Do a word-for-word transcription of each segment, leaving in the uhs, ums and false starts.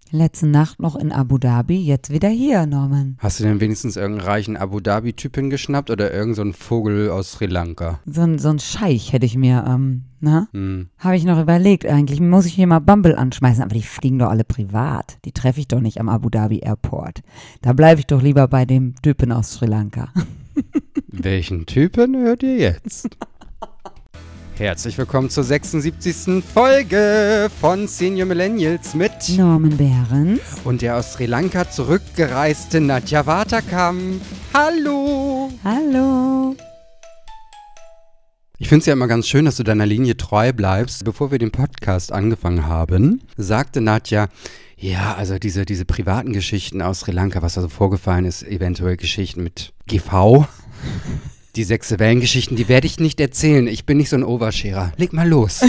Letzte Nacht noch in Abu Dhabi, jetzt wieder hier, Norman. Hast du denn wenigstens irgendeinen reichen Abu Dhabi-Typen geschnappt oder irgend so einen Vogel aus Sri Lanka? So ein, so ein Scheich hätte ich mir, ähm, ne? Hm. Habe ich noch überlegt eigentlich. Muss ich hier mal Bumble anschmeißen, aber die fliegen doch alle privat. Die treffe ich doch nicht am Abu Dhabi Airport. Da bleibe ich doch lieber bei dem Typen aus Sri Lanka. Welchen Typen hört ihr jetzt? Herzlich willkommen zur sechsundsiebzigsten Folge von Senior Millennials mit Norman Behrens und der aus Sri Lanka zurückgereiste Nadja Waterkamp. Hallo! Hallo! Ich finde es ja immer ganz schön, dass du deiner Linie treu bleibst. Bevor wir den Podcast angefangen haben, sagte Nadja, ja, also diese, diese privaten Geschichten aus Sri Lanka, was da so vorgefallen ist, eventuell Geschichten mit G V. Die Sechsewellengeschichten, die werde ich nicht erzählen. Ich bin nicht so ein Oversharer. Leg mal los.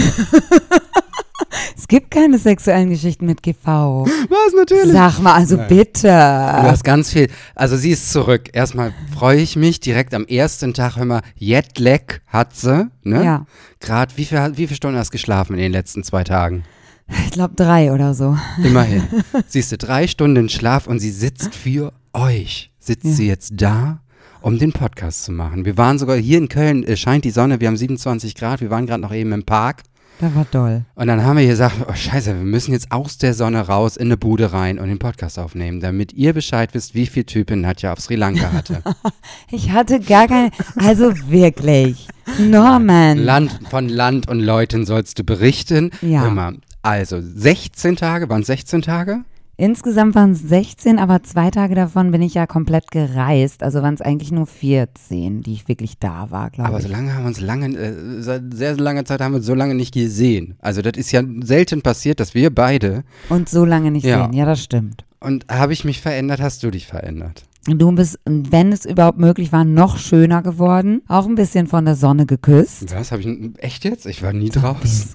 Es gibt keine sexuellen Geschichten mit G V. Was, natürlich? Sag mal, also Nein. bitte. Du hast ganz viel. Also sie ist zurück. Erstmal freue ich mich direkt am ersten Tag, hör mal, Jetlag hat sie. Ne? Ja. Gerade, wie, viel, wie viele Stunden hast du geschlafen in den letzten zwei Tagen? Ich glaube drei oder so. Immerhin. Siehst du, drei Stunden Schlaf und sie sitzt für euch. Sitzt Ja. sie jetzt da, um den Podcast zu machen. Wir waren sogar hier in Köln, äh, scheint die Sonne, wir haben siebenundzwanzig Grad, wir waren gerade noch eben im Park. Das war toll. Und dann haben wir gesagt, oh scheiße, wir müssen jetzt aus der Sonne raus in eine Bude rein und den Podcast aufnehmen, damit ihr Bescheid wisst, wie viel Typen Nadja auf Sri Lanka hatte. Ich hatte gar keine, also wirklich, Norman. Land, von Land und Leuten sollst du berichten. Ja. Hör mal, also sechzehn Tage, waren es sechzehn Tage? Insgesamt waren es sechzehn, aber zwei Tage davon bin ich ja komplett gereist. Also waren es eigentlich nur vierzehn, die ich wirklich da war, glaube ich. Aber so lange haben wir uns lange, äh, seit sehr langer Zeit haben wir uns so lange nicht gesehen. Also das ist ja selten passiert, dass wir beide. Und so lange nicht Ja. sehen, ja, das stimmt. Und habe ich mich verändert, hast du dich verändert? Du bist, wenn es überhaupt möglich war, noch schöner geworden. Auch ein bisschen von der Sonne geküsst. Was, habe ich, echt jetzt? Ich war nie draußen.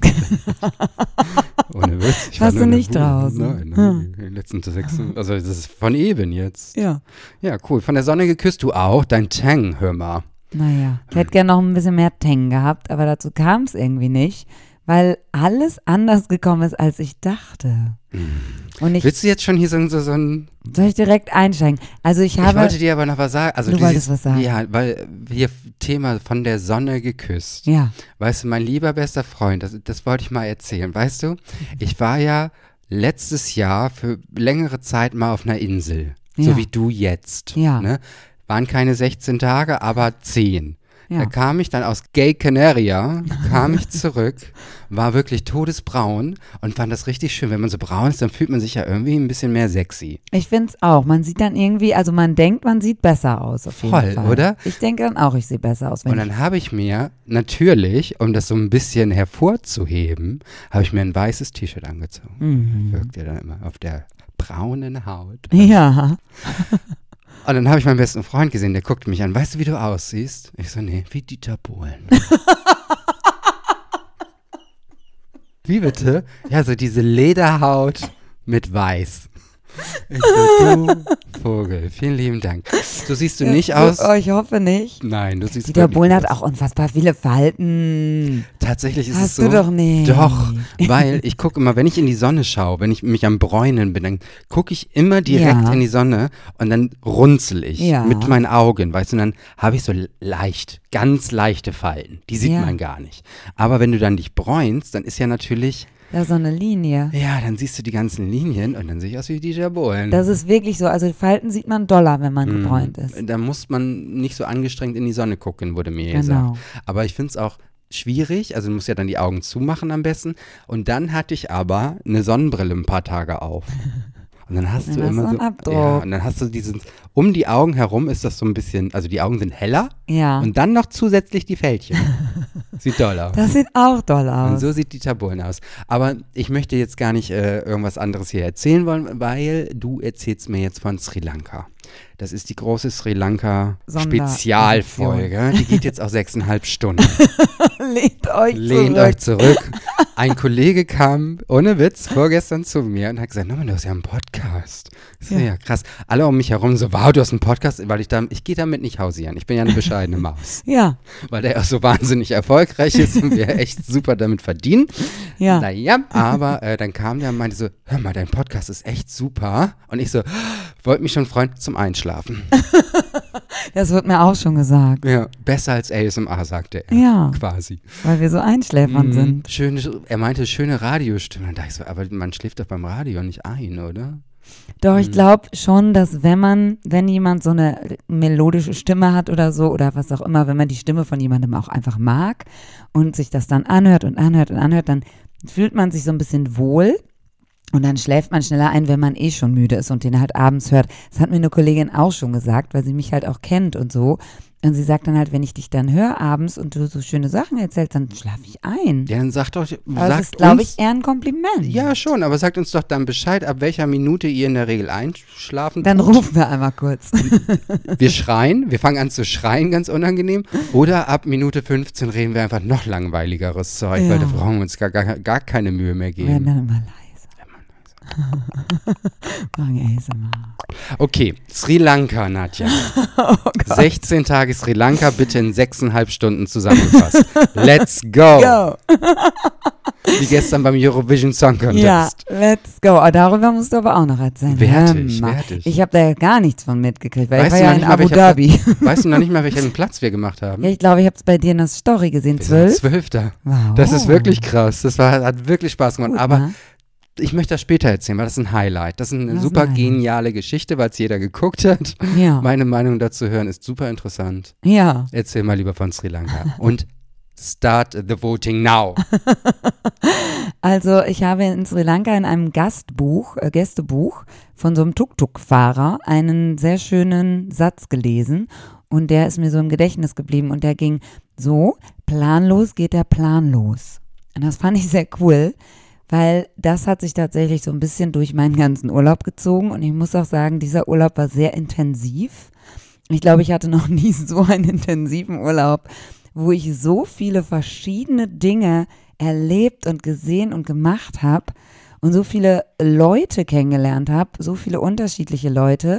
Ohne Witz. Ich Warst war du nur in der nicht Bude. draußen? Nein, Hm. in den letzten sechs, also das ist von eben jetzt. Ja. Ja, cool. Von der Sonne geküsst, du auch. Dein Tang, hör mal. Naja, ich hätte gerne noch ein bisschen mehr Tang gehabt, aber dazu kam es irgendwie nicht, weil alles anders gekommen ist, als ich dachte. Und ich, Willst du jetzt schon hier so, so, so ein... soll ich direkt einsteigen? Also ich Ich habe, wollte dir aber noch was sagen. Also Du dieses, wolltest was sagen. Ja, weil hier Thema von der Sonne geküsst. ja, Weißt du, mein lieber bester Freund, das, das wollte ich mal erzählen. Weißt du, ich war ja letztes Jahr für längere Zeit mal auf einer Insel. So Ja. wie du jetzt. Ja. Ne? Waren keine sechzehn Tage, aber zehn. ja. Da kam ich dann aus Gay Canaria, kam ich zurück, war wirklich todesbraun und fand das richtig schön. Wenn man so braun ist, dann fühlt man sich ja irgendwie ein bisschen mehr sexy. Ich finde es auch. Man sieht dann irgendwie, also man denkt, man sieht besser aus auf jeden Voll, Fall. oder? Ich denke dann auch, ich sehe besser aus. Wenn Und dann habe ich mir natürlich, um das so ein bisschen hervorzuheben, habe ich mir ein weißes T-Shirt angezogen. Mhm. Wirkt ja dann immer auf der braunen Haut. ich, ja. Und dann habe ich meinen besten Freund gesehen, der guckte mich an. Weißt du, wie du aussiehst? Ich so, nee, wie Dieter Bohlen. Wie bitte? Ja, so diese Lederhaut mit Weiß. Ich so, du Vogel, vielen lieben Dank. So siehst du nicht aus. So, oh, ich hoffe nicht. Nein, du siehst Dieter wirklich Bohlen hat aus. auch unfassbar viele Falten. Tatsächlich ist Hast es so. du doch nicht. Doch, weil ich gucke immer, wenn ich in die Sonne schaue, wenn ich mich am Bräunen bin, dann gucke ich immer direkt Ja. in die Sonne und dann runzel ich Ja. mit meinen Augen, weißt du, und dann habe ich so leicht, ganz leichte Falten. Die sieht Ja. man gar nicht. Aber wenn du dann dich bräunst, dann ist ja natürlich, Da so eine Linie. ja, dann siehst du die ganzen Linien und dann sehe ich aus wie Dieter Bohlen. Das ist wirklich so. Also Falten sieht man doller, wenn man Mhm. gebräunt ist. Da muss man nicht so angestrengt in die Sonne gucken, wurde mir Genau. gesagt. Aber ich finde es auch schwierig, also du musst ja dann die Augen zumachen am besten. Und dann hatte ich aber eine Sonnenbrille ein paar Tage auf. Und dann hast Dann du hast immer du einen so, Abdruck. ja, und dann hast du diesen, um die Augen herum ist das so ein bisschen, also die Augen sind heller Ja. und dann noch zusätzlich die Fältchen. Sieht toll aus. Das sieht auch doll Und aus. so sieht Dieter Bohlen aus. Aber ich möchte jetzt gar nicht äh, irgendwas anderes hier erzählen wollen, weil du erzählst mir jetzt von Sri Lanka. Das ist die große Sri Lanka Sonder- Spezialfolge. Die geht jetzt auch sechseinhalb Stunden. Lehnt euch Lehnt zurück. euch zurück. Ein Kollege kam, ohne Witz, vorgestern zu mir und hat gesagt, Norman, du hast ja einen Podcast. Das ist ja. ja krass. Alle um mich herum so, wow, du hast einen Podcast, weil ich da, ich gehe damit nicht hausieren. Ich bin ja eine bescheidene Maus. Ja. Weil der auch so wahnsinnig erfolgreich ist und wir echt super damit verdienen. Ja. Naja, aber äh, dann kam der und meinte so, hör mal, dein Podcast ist echt super. Und ich so, wollte mich schon freuen zum Einschlafen. Das wird mir auch schon gesagt. Ja, besser als A S M R, sagte er. Ja. Quasi. Weil wir so Einschläfern Mhm. sind. Schöne, er meinte, schöne Radiostimme. Und da dachte ich so, aber man schläft doch beim Radio nicht ein, oder? Doch, ich Mhm. glaube schon, dass wenn man, wenn jemand so eine melodische Stimme hat oder so oder was auch immer, wenn man die Stimme von jemandem auch einfach mag und sich das dann anhört und anhört und anhört, dann fühlt man sich so ein bisschen wohl. Und dann schläft man schneller ein, wenn man eh schon müde ist und den halt abends hört. Das hat mir eine Kollegin auch schon gesagt, weil sie mich halt auch kennt und so. Und sie sagt dann halt, wenn ich dich dann höre abends und du so schöne Sachen erzählst, dann schlafe ich ein. Ja, dann sagt doch, Aber sagt das ist, glaube uns, ich, eher ein Kompliment. ja schon, aber sagt uns doch dann Bescheid, ab welcher Minute ihr in der Regel einschlafen Dann tut. rufen wir einmal kurz. Wir schreien, wir fangen an zu schreien, ganz unangenehm. Oder ab Minute fünfzehn reden wir einfach noch langweiligeres Zeug, Ja. weil da brauchen wir uns gar, gar, gar keine Mühe mehr Wir werden geben. dann immer leise. Machen A S M R. Okay, Sri Lanka, Nadja. Oh Gott. sechzehn Tage Sri Lanka, bitte in sechseinhalb Stunden zusammengefasst. Let's go! Go. Wie gestern beim Eurovision Song Contest. Ja, let's go. Oh, darüber musst du aber auch noch erzählen. Wertig, Hör mal. wertig. Ich habe da ja gar nichts von mitgekriegt, weil Weißt ich du war noch ja in nicht mal, Abu welcher Dhabi. Weißt du noch nicht mal, welchen Platz wir gemacht haben? Ja, ich glaube, ich habe es bei dir in der Story gesehen. Wir sind Zwölf? Zwölfter. Wow. Das ist wirklich krass. Das war, hat wirklich Spaß gemacht. Gut, Aber ne? ich möchte das später erzählen, weil das ist ein Highlight. Das ist eine Das ist super ein Highlight. geniale Geschichte, weil es jeder geguckt hat. Ja. Meine Meinung dazu hören ist super interessant. Ja. Erzähl mal lieber von Sri Lanka. Und start the voting now. Also ich habe in Sri Lanka in einem Gastbuch, äh, Gästebuch von so einem Tuk-Tuk-Fahrer einen sehr schönen Satz gelesen und der ist mir so im Gedächtnis geblieben und der ging so, planlos geht der Plan los. Und das fand ich sehr cool, weil das hat sich tatsächlich so ein bisschen durch meinen ganzen Urlaub gezogen und ich muss auch sagen, dieser Urlaub war sehr intensiv. Ich glaube, ich hatte noch nie so einen intensiven Urlaub, wo ich so viele verschiedene Dinge erlebt und gesehen und gemacht habe und so viele Leute kennengelernt habe, so viele unterschiedliche Leute.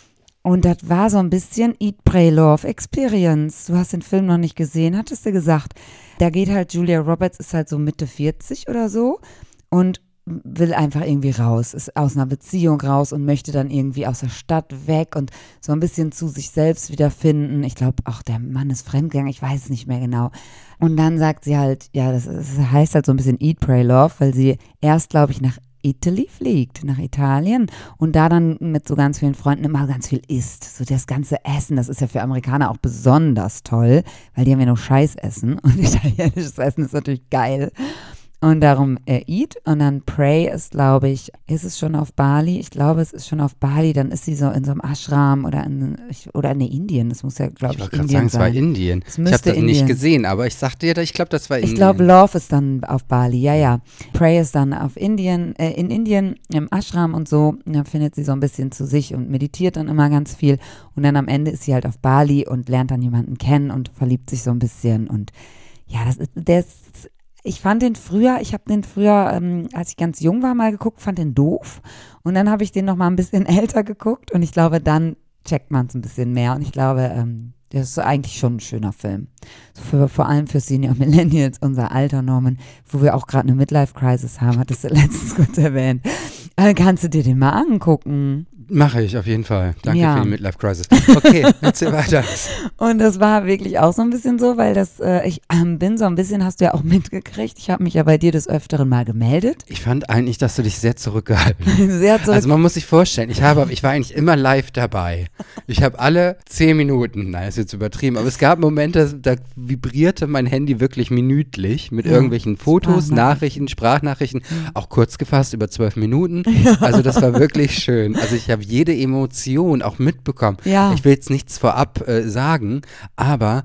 Und das war so ein bisschen Eat, Pray, Love Experience. Du hast den Film noch nicht gesehen, hattest du gesagt. Da geht halt Julia Roberts, ist halt so Mitte vierzig oder so und will einfach irgendwie raus, ist aus einer Beziehung raus und möchte dann irgendwie aus der Stadt weg und so ein bisschen zu sich selbst wiederfinden. Ich glaube, auch der Mann ist fremdgegangen, ich weiß es nicht mehr genau. Und dann sagt sie halt, ja, das, ist, das heißt halt so ein bisschen Eat, Pray, Love, weil sie erst, glaube ich, nach Italy fliegt, nach Italien und da dann mit so ganz vielen Freunden immer ganz viel isst. So das ganze Essen, das ist ja für Amerikaner auch besonders toll, weil die haben ja nur Scheißessen und italienisches Essen ist natürlich geil. Und darum äh, Eat und dann Pray ist, glaube ich, ist es schon auf Bali? Ich glaube, es ist schon auf Bali. Dann ist sie so in so einem Ashram oder in, oder in Indien. Das muss ja, glaube Ich ich, wollte gerade Indien sagen, es war sein. Indien. Es Ich habe müsste das nicht Indien. gesehen, aber ich sagte dir, ich glaube, das war Indien. Ich glaube, Love ist dann auf Bali, ja, ja. Pray ist dann auf Indien, äh, in Indien, im Ashram und so. Und dann findet sie so ein bisschen zu sich und meditiert dann immer ganz viel. Und dann am Ende ist sie halt auf Bali und lernt dann jemanden kennen und verliebt sich so ein bisschen. Und ja, das ist, der ist, ich fand den früher, ich habe den früher, ähm, als ich ganz jung war, mal geguckt, fand den doof. Und dann habe ich den noch mal ein bisschen älter geguckt und ich glaube, dann checkt man es ein bisschen mehr. Und ich glaube, ähm, das ist eigentlich schon ein schöner Film. So für, vor allem für Senior Millennials, unser Alter, Norman, wo wir auch gerade eine Midlife-Crisis haben, hattest du letztens kurz erwähnt. Äh, kannst du dir den mal angucken? Mache ich auf jeden Fall. Danke Ja. für die Midlife Crisis. Okay, erzähl weiter. Und das war wirklich auch so ein bisschen so, weil das, äh, ich ähm, bin so ein bisschen, hast du ja auch mitgekriegt, ich habe mich ja bei dir des Öfteren mal gemeldet. Ich fand eigentlich, dass du dich sehr zurückgehalten hast. Sehr zurück. Also man muss sich vorstellen, ich habe, ich war eigentlich immer live dabei. Ich habe alle zehn Minuten, nein, ist jetzt übertrieben, aber es gab Momente, da vibrierte mein Handy wirklich minütlich mit Ja, irgendwelchen Fotos, Sprachnachrichten. Nachrichten, Sprachnachrichten, auch kurz gefasst über zwölf Minuten. Also das war wirklich schön. Also ich habe jede Emotion auch mitbekommen. Ja. Ich will jetzt nichts vorab äh, sagen, aber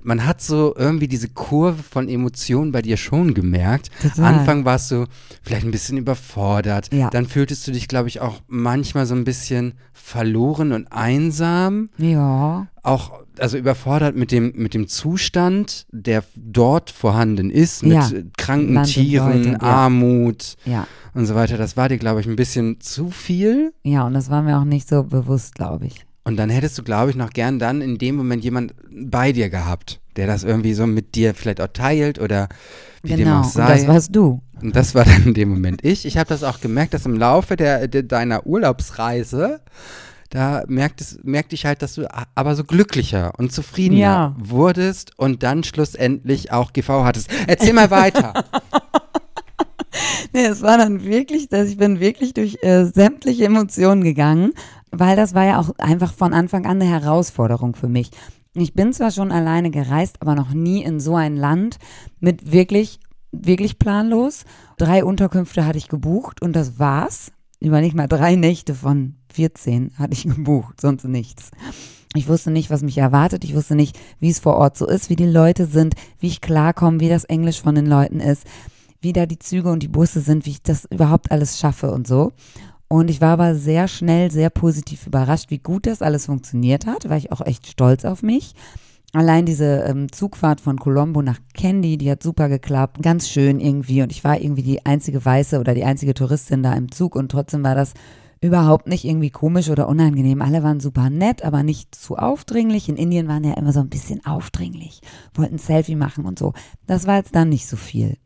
man hat so irgendwie diese Kurve von Emotionen bei dir schon gemerkt. Total. Anfang warst du vielleicht ein bisschen überfordert. Ja. Dann fühltest du dich, glaube ich, auch manchmal so ein bisschen verloren und einsam. Ja. Auch, also überfordert mit dem, mit dem Zustand, der dort vorhanden ist, mit Ja. kranken Land und Tieren, Leute, ja. Armut Ja. und so weiter. Das war dir, glaube ich, ein bisschen zu viel. Ja, und das war mir auch nicht so bewusst, glaube ich. Und dann hättest du, glaube ich, noch gern dann in dem Moment jemand bei dir gehabt, der das irgendwie so mit dir vielleicht auch teilt oder wie dem Genau, auch sei. und das warst du. Und das war dann in dem Moment ich. Ich habe das auch gemerkt, dass im Laufe der, der, deiner Urlaubsreise, da merktest, merkte ich halt, dass du aber so glücklicher und zufriedener Ja. wurdest und dann schlussendlich auch G V hattest. Erzähl mal weiter. Nee, es war dann wirklich, dass ich bin wirklich durch äh, sämtliche Emotionen gegangen, weil das war ja auch einfach von Anfang an eine Herausforderung für mich. Ich bin zwar schon alleine gereist, aber noch nie in so ein Land mit wirklich, wirklich planlos. Drei Unterkünfte hatte ich gebucht und das war's. Überleg mal, drei Nächte von vierzehn hatte ich gebucht, sonst nichts. Ich wusste nicht, was mich erwartet. Ich wusste nicht, wie es vor Ort so ist, wie die Leute sind, wie ich klarkomme, wie das Englisch von den Leuten ist, wie da die Züge und die Busse sind, wie ich das überhaupt alles schaffe und so. Und ich war aber sehr schnell, sehr positiv überrascht, wie gut das alles funktioniert hat. War ich auch echt stolz auf mich. Allein diese ähm, Zugfahrt von Colombo nach Kandy, die hat super geklappt. Ganz schön irgendwie. Und ich war irgendwie die einzige Weiße oder die einzige Touristin da im Zug. Und trotzdem war das überhaupt nicht irgendwie komisch oder unangenehm. Alle waren super nett, aber nicht zu aufdringlich. In Indien waren ja immer so ein bisschen aufdringlich. Wollten ein Selfie machen und so. Das war jetzt dann nicht so viel.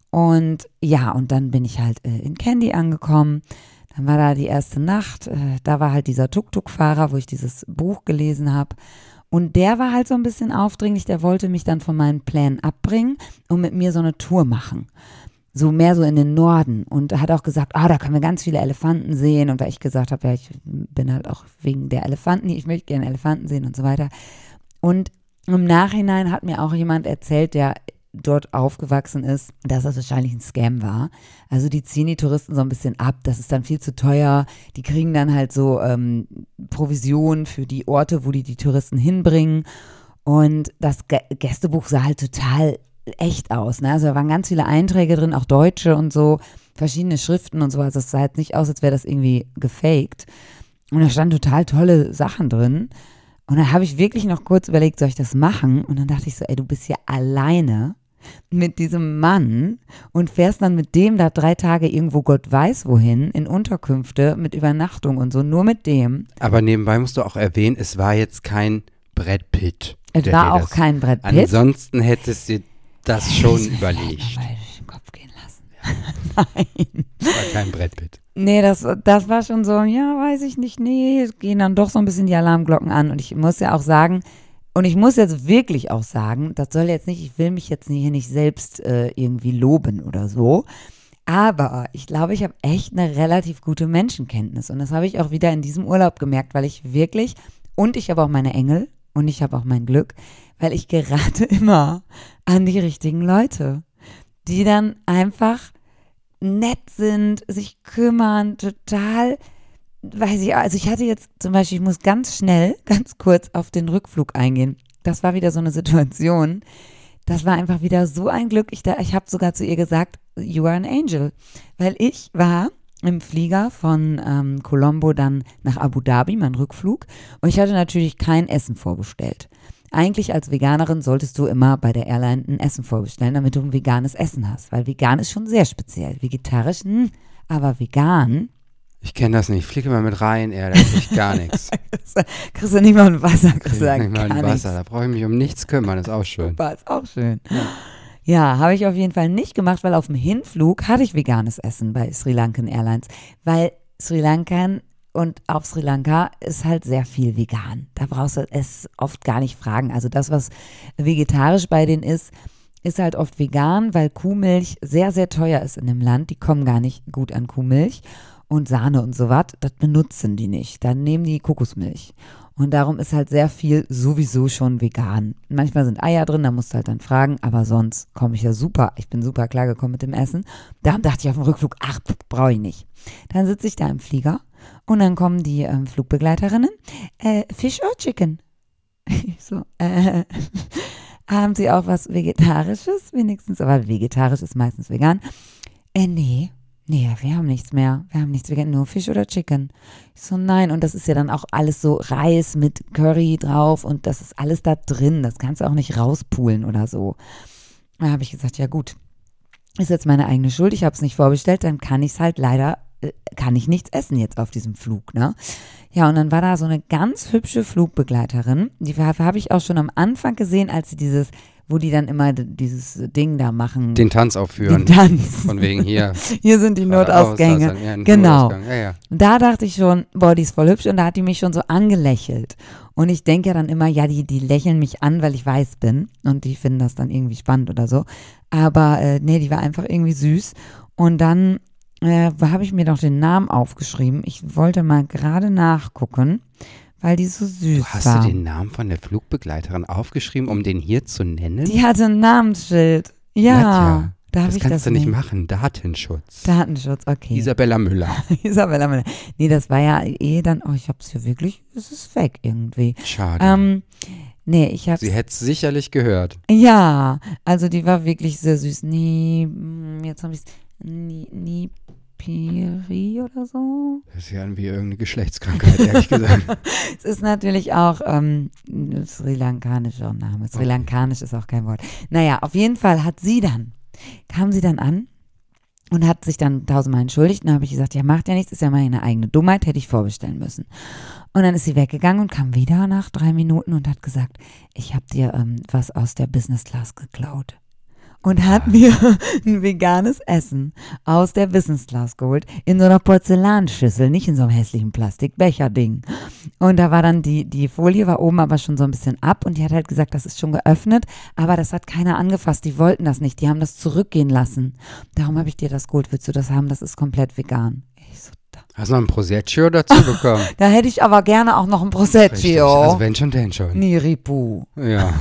Und ja, und dann bin ich halt äh, in Kandy angekommen. Dann war da die erste Nacht. Äh, da war halt dieser Tuk-Tuk-Fahrer, wo ich dieses Buch gelesen habe. Und der war halt so ein bisschen aufdringlich. Der wollte mich dann von meinen Plänen abbringen und mit mir so eine Tour machen. So mehr so in den Norden. Und er hat auch gesagt, ah, da können wir ganz viele Elefanten sehen. Und weil ich gesagt habe, ja, ich bin halt auch wegen der Elefanten hier, ich möchte gerne Elefanten sehen und so weiter. Und im Nachhinein hat mir auch jemand erzählt, der dort aufgewachsen ist, dass das wahrscheinlich ein Scam war. Also die ziehen die Touristen so ein bisschen ab, das ist dann viel zu teuer. Die kriegen dann halt so ähm, Provisionen für die Orte, wo die die Touristen hinbringen. Und das G- Gästebuch sah halt total echt aus. Ne? Also da waren ganz viele Einträge drin, auch deutsche und so, verschiedene Schriften und so. Also es sah halt nicht aus, als wäre das irgendwie gefaked. Und da standen total tolle Sachen drin. Und dann habe ich wirklich noch kurz überlegt, soll ich das machen? Und dann dachte ich so, ey, du bist hier alleine mit diesem Mann und fährst dann mit dem da drei Tage irgendwo Gott weiß wohin, in Unterkünfte mit Übernachtung und so, nur mit dem. Aber nebenbei musst du auch erwähnen, es war jetzt kein Brad Pitt. Es der war dir auch das- kein Brad Pitt. Ansonsten hättest du das schon Das überlegt. mal durch den Kopf gehen lassen. Nein. Es war kein Brad Pitt. Nee, das, das war schon so, ja, weiß ich nicht, nee, es gehen dann doch so ein bisschen die Alarmglocken an. Und ich muss ja auch sagen, und ich muss jetzt wirklich auch sagen, das soll jetzt nicht, ich will mich jetzt hier nicht selbst äh, irgendwie loben oder so, aber ich glaube, ich habe echt eine relativ gute Menschenkenntnis. Und das habe ich auch wieder in diesem Urlaub gemerkt, weil ich wirklich, und ich habe auch meine Engel und ich habe auch mein Glück, weil ich gerate immer an die richtigen Leute, die dann einfach nett sind, sich kümmern, total, weiß ich, also ich hatte jetzt zum Beispiel, ich muss ganz schnell, ganz kurz auf den Rückflug eingehen. Das war wieder so eine Situation, das war einfach wieder so ein Glück. Ich, da, ich habe sogar zu ihr gesagt, you are an angel, weil ich war im Flieger von ähm, Colombo dann nach Abu Dhabi, mein Rückflug, und ich hatte natürlich kein Essen vorbestellt. Eigentlich als Veganerin solltest du immer bei der Airline ein Essen vorbestellen, damit du ein veganes Essen hast. Weil vegan ist schon sehr speziell. Vegetarisch, hm, aber vegan. Ich kenne das nicht. Ich fliege mal mit rein, ey, da ist echt gar nichts. Kriegst du nicht mal ein Wasser, kriegst Ich du nicht mal gar ein nichts. Wasser, da brauche ich mich um nichts kümmern, ist auch schön. Super, ist auch schön. Ja, habe ich auf jeden Fall nicht gemacht, weil auf dem Hinflug hatte ich veganes Essen bei Sri Lankan Airlines. Weil Sri Lankan und auf Sri Lanka ist halt sehr viel vegan. Da brauchst du es oft gar nicht fragen. Also das, was vegetarisch bei denen ist, ist halt oft vegan, weil Kuhmilch sehr, sehr teuer ist in dem Land. Die kommen gar nicht gut an Kuhmilch und Sahne und so was. Das benutzen die nicht. Dann nehmen die Kokosmilch. Und darum ist halt sehr viel sowieso schon vegan. Manchmal sind Eier drin, da musst du halt dann fragen, aber sonst komme ich ja super, ich bin super klargekommen mit dem Essen. Da dachte ich auf dem Rückflug, ach, brauche ich nicht. Dann sitze ich da im Flieger und dann kommen die ähm, Flugbegleiterinnen, äh, Fish or Chicken? Ich so, äh, Haben Sie auch was Vegetarisches wenigstens? Aber vegetarisch ist meistens vegan. Äh, nee. Nee, wir haben nichts mehr. Wir haben nichts vegan, nur Fisch oder Chicken. Ich so, nein. Und das ist ja dann auch alles so Reis mit Curry drauf und das ist alles da drin. Das kannst du auch nicht rauspulen oder so. Da habe ich gesagt, ja gut, ist jetzt meine eigene Schuld. Ich habe es nicht vorbestellt, dann kann ich es halt leider, äh, kann ich nichts essen jetzt auf diesem Flug, ne? Ja, und dann war da so eine ganz hübsche Flugbegleiterin. Die habe ich auch schon am Anfang gesehen, als sie dieses, wo die dann immer dieses Ding da machen. Den Tanz aufführen. Den Tanz. Von wegen hier. Hier sind die Notausgänge. Ja, genau. Ja, ja. Und da dachte ich schon, boah, die ist voll hübsch und da hat die mich schon so angelächelt. Und ich denke ja dann immer, ja, die, die lächeln mich an, weil ich weiß bin und die finden das dann irgendwie spannend oder so. Aber äh, nee, die war einfach irgendwie süß. Und dann äh, habe ich mir doch den Namen aufgeschrieben. Ich wollte mal gerade nachgucken, weil die so süß Hast war. du den Namen von der Flugbegleiterin aufgeschrieben, um den hier zu nennen? Die hatte ein Namensschild. Ja, Nadja, darf das ich kannst das du nicht nicht machen. Datenschutz. Datenschutz, okay. Isabella Müller. Isabella Müller. Nee, das war ja eh dann, oh, ich hab's hier wirklich, es ist weg irgendwie. Schade. Ähm, nee, ich hab's. Sie hätte es sicherlich gehört. Ja, also die war wirklich sehr süß. Nie, jetzt habe ich es, nie, Nipiri oder so. Das ist ja wie irgendeine Geschlechtskrankheit, ehrlich gesagt. Es ist natürlich auch ähm, ein sri-lankanischer Name. Sri-lankanisch ist auch kein Wort. Naja, auf jeden Fall hat sie dann, kam sie dann an und hat sich dann tausendmal entschuldigt. Und dann habe ich gesagt, ja, macht ja nichts, ist ja meine eigene Dummheit, hätte ich vorbestellen müssen. Und dann ist sie weggegangen und kam wieder nach drei Minuten und hat gesagt, ich habe dir ähm, was aus der Business Class geklaut. Und hat mir ein veganes Essen aus der Business Class geholt, in so einer Porzellanschüssel, nicht in so einem hässlichen Plastikbecher-Ding. Und da war dann die, die Folie war oben aber schon so ein bisschen ab und die hat halt gesagt, das ist schon geöffnet, aber das hat keiner angefasst, die wollten das nicht, die haben das zurückgehen lassen. Darum habe ich dir das geholt, willst du das haben, das ist komplett vegan. Ich so, da. Hast du noch ein Prosecco dazu bekommen? Da hätte ich aber gerne auch noch ein Prosecco. Richtig. Also wenn schon, denn schon. Niripu. Ja.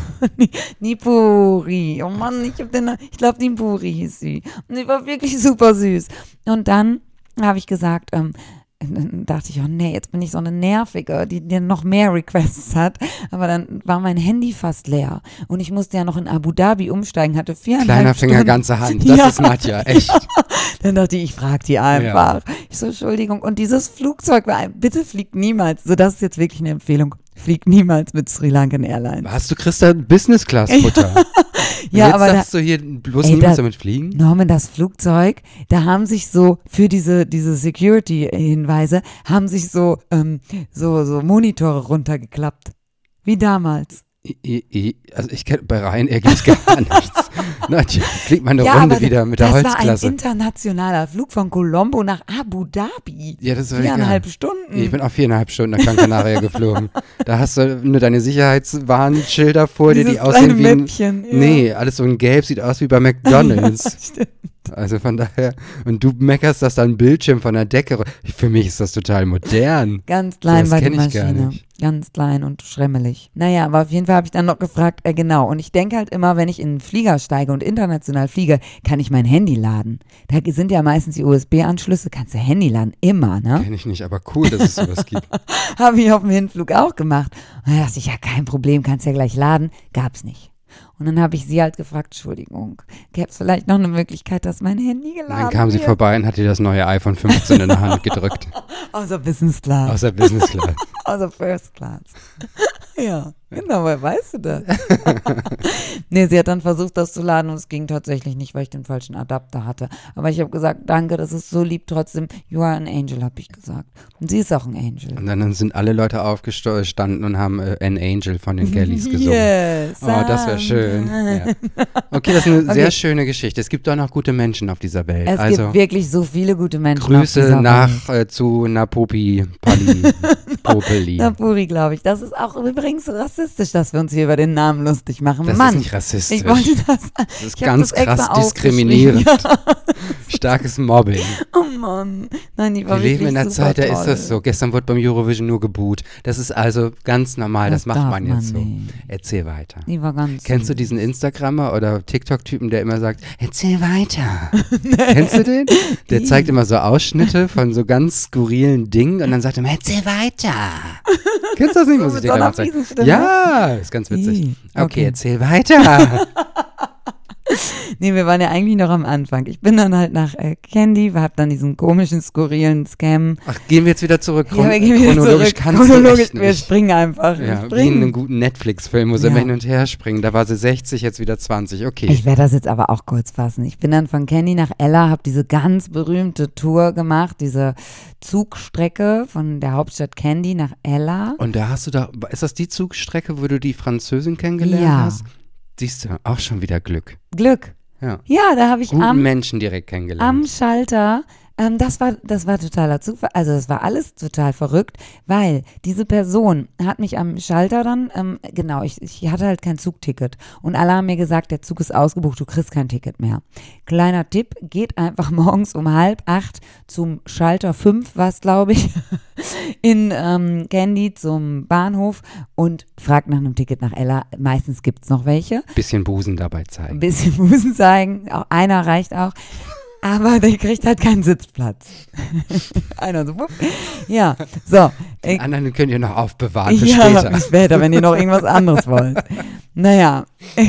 Nipuri. Oh Mann, ich hab den, ich glaube Nipuri hieß sie. Und die war wirklich super süß. Und dann habe ich gesagt, ähm, dann dachte ich, oh nee, jetzt bin ich so eine Nervige, die, die noch mehr Requests hat. Aber dann war mein Handy fast leer. Und ich musste ja noch in Abu Dhabi umsteigen, hatte viereinhalb Kleiner Stunden. Finger, ganze Hand. Das Ja. ist Nadja, echt. Ja. Dann dachte ich, ich frage die einfach. Ja. Ich so, Entschuldigung. Und dieses Flugzeug war, ein, bitte fliegt niemals. So, das ist jetzt wirklich eine Empfehlung. Fliegt niemals mit Sri Lankan Airlines. Hast du, Christa, Business-Class-Futter? Ja, jetzt aber sagst da, du hier bloß ey, niemals da, damit fliegen? Norman, das Flugzeug, da haben sich so, für diese, diese Security-Hinweise, haben sich so, ähm, so, so Monitore runtergeklappt. Wie damals. I, I, I, also ich kenne, bei Ryanair gibt es gar nichts. Nadja, fliegt mal eine ja, Runde aber wieder mit der das Holzklasse. Das war ein internationaler Flug von Colombo nach Abu Dhabi. Ja, das war Viereinhalb egal. Stunden. Ich bin auch viereinhalb Stunden nach Gran Canaria geflogen. Da hast du nur deine Sicherheitswarnschilder vor dir, die aussehen wie ein, Mäppchen, ja. Nee, alles so in Gelb, sieht aus wie bei McDonalds. Ja, stimmt. Also von daher, und du meckerst, dass da ein Bildschirm von der Decke, für mich ist das total modern. Ganz klein so, war die kenn ich gar Maschine. nicht. Ganz klein und schremmelig. Naja, aber auf jeden Fall habe ich dann noch gefragt, äh, genau. Und ich denke halt immer, wenn ich in einen Flieger steige und international fliege, kann ich mein Handy laden. Da sind ja meistens die U S B-Anschlüsse, kannst du Handy laden, immer, ne? Kenn ich nicht, aber cool, dass es sowas gibt. Habe ich auf dem Hinflug auch gemacht. Und da dachte ich, ja, kein Problem, kannst ja gleich laden. Gab's nicht. Und dann habe ich sie halt gefragt, Entschuldigung, gäbe es vielleicht noch eine Möglichkeit, dass mein Handy geladen wird? Dann kam sie vorbei und hat dir das neue iPhone fünfzehn in der Hand gedrückt. Außer Business Class. Außer Business Class. Außer First Class. Ja, genau, woher weißt du das? Nee, sie hat dann versucht, das zu laden und es ging tatsächlich nicht, weil ich den falschen Adapter hatte. Aber ich habe gesagt, danke, das ist so lieb trotzdem. You are an angel, habe ich gesagt. Und sie ist auch ein Angel. Und dann sind alle Leute aufgestanden und haben äh, An Angel von den Kellys gesungen. Yes, oh, das wäre schön. Ja. Okay, das ist eine okay. sehr schöne Geschichte. Es gibt doch noch gute Menschen auf dieser Welt. Es also, gibt wirklich so viele gute Menschen Grüße auf dieser nach Welt. Äh, zu Napopi Pali. Popeli. Napuri, glaube ich. Das ist auch übrigens rassistisch, dass wir uns hier über den Namen lustig machen. Das Mann, ist nicht rassistisch. Ich wollte das. Das ist ganz das krass diskriminierend. Ja. Starkes Mobbing. Oh Mann. Nein, die war Wir leben in einer Zeit, da toll. ist das so. Gestern wurde beim Eurovision nur geboot. Das ist also ganz normal. Das, das macht man jetzt man so. Erzähl weiter. Die war ganz Kennst süß. Du diesen Instagrammer oder TikTok-Typen, der immer sagt, erzähl weiter? Nee. Kennst du den? Der zeigt immer so Ausschnitte von so ganz skurrilen Dingen und dann sagt er immer, erzähl weiter. Kennst du das nicht? So Muss ich mit dir so gleich einer mal zeigen. fiesen Stimme? Ja, ist ganz witzig. Ih, Okay, okay. erzähl weiter. Nee, wir waren ja eigentlich noch am Anfang. Ich bin dann halt nach äh, Candy, hab dann diesen komischen, skurrilen Scam. Ach, gehen wir jetzt wieder zurück. Chron Ja, wir gehen wieder chronologisch zurück. kannst Chronologisch, du echt wir nicht. springen einfach. Wir Ja, wie in springen. einem guten Netflix-Film, wo sie Ja. immer hin und her springen. Da war sie sechzig, jetzt wieder zwanzig. Okay. Ich werde das jetzt aber auch kurz fassen. Ich bin dann von Candy nach Ella, habe diese ganz berühmte Tour gemacht, diese Zugstrecke von der Hauptstadt Candy nach Ella. Und da hast du da, ist das die Zugstrecke, wo du die Französin kennengelernt Ja. hast? Siehst du, auch schon wieder Glück. Glück. Ja. Ja, da habe ich Guten am, Menschen direkt kennengelernt. am Schalter, ähm, das war, das war totaler Zufall, also das war alles total verrückt, weil diese Person hat mich am Schalter dann, ähm, genau, ich, ich hatte halt kein Zugticket und alle haben mir gesagt, der Zug ist ausgebucht, du kriegst kein Ticket mehr. Kleiner Tipp, geht einfach morgens um halb acht zum Schalter fünf, was glaube ich, in ähm, Candy zum Bahnhof und fragt nach einem Ticket nach Ella. Meistens gibt es noch welche. Bisschen Busen dabei Ein zeigen. bisschen Busen zeigen, auch einer reicht auch. Aber der kriegt halt keinen Sitzplatz. Einer so, wupp. Ja, so. Den Ich, anderen könnt ihr noch aufbewahren für ja, später. für später, wenn ihr noch irgendwas anderes wollt. Naja,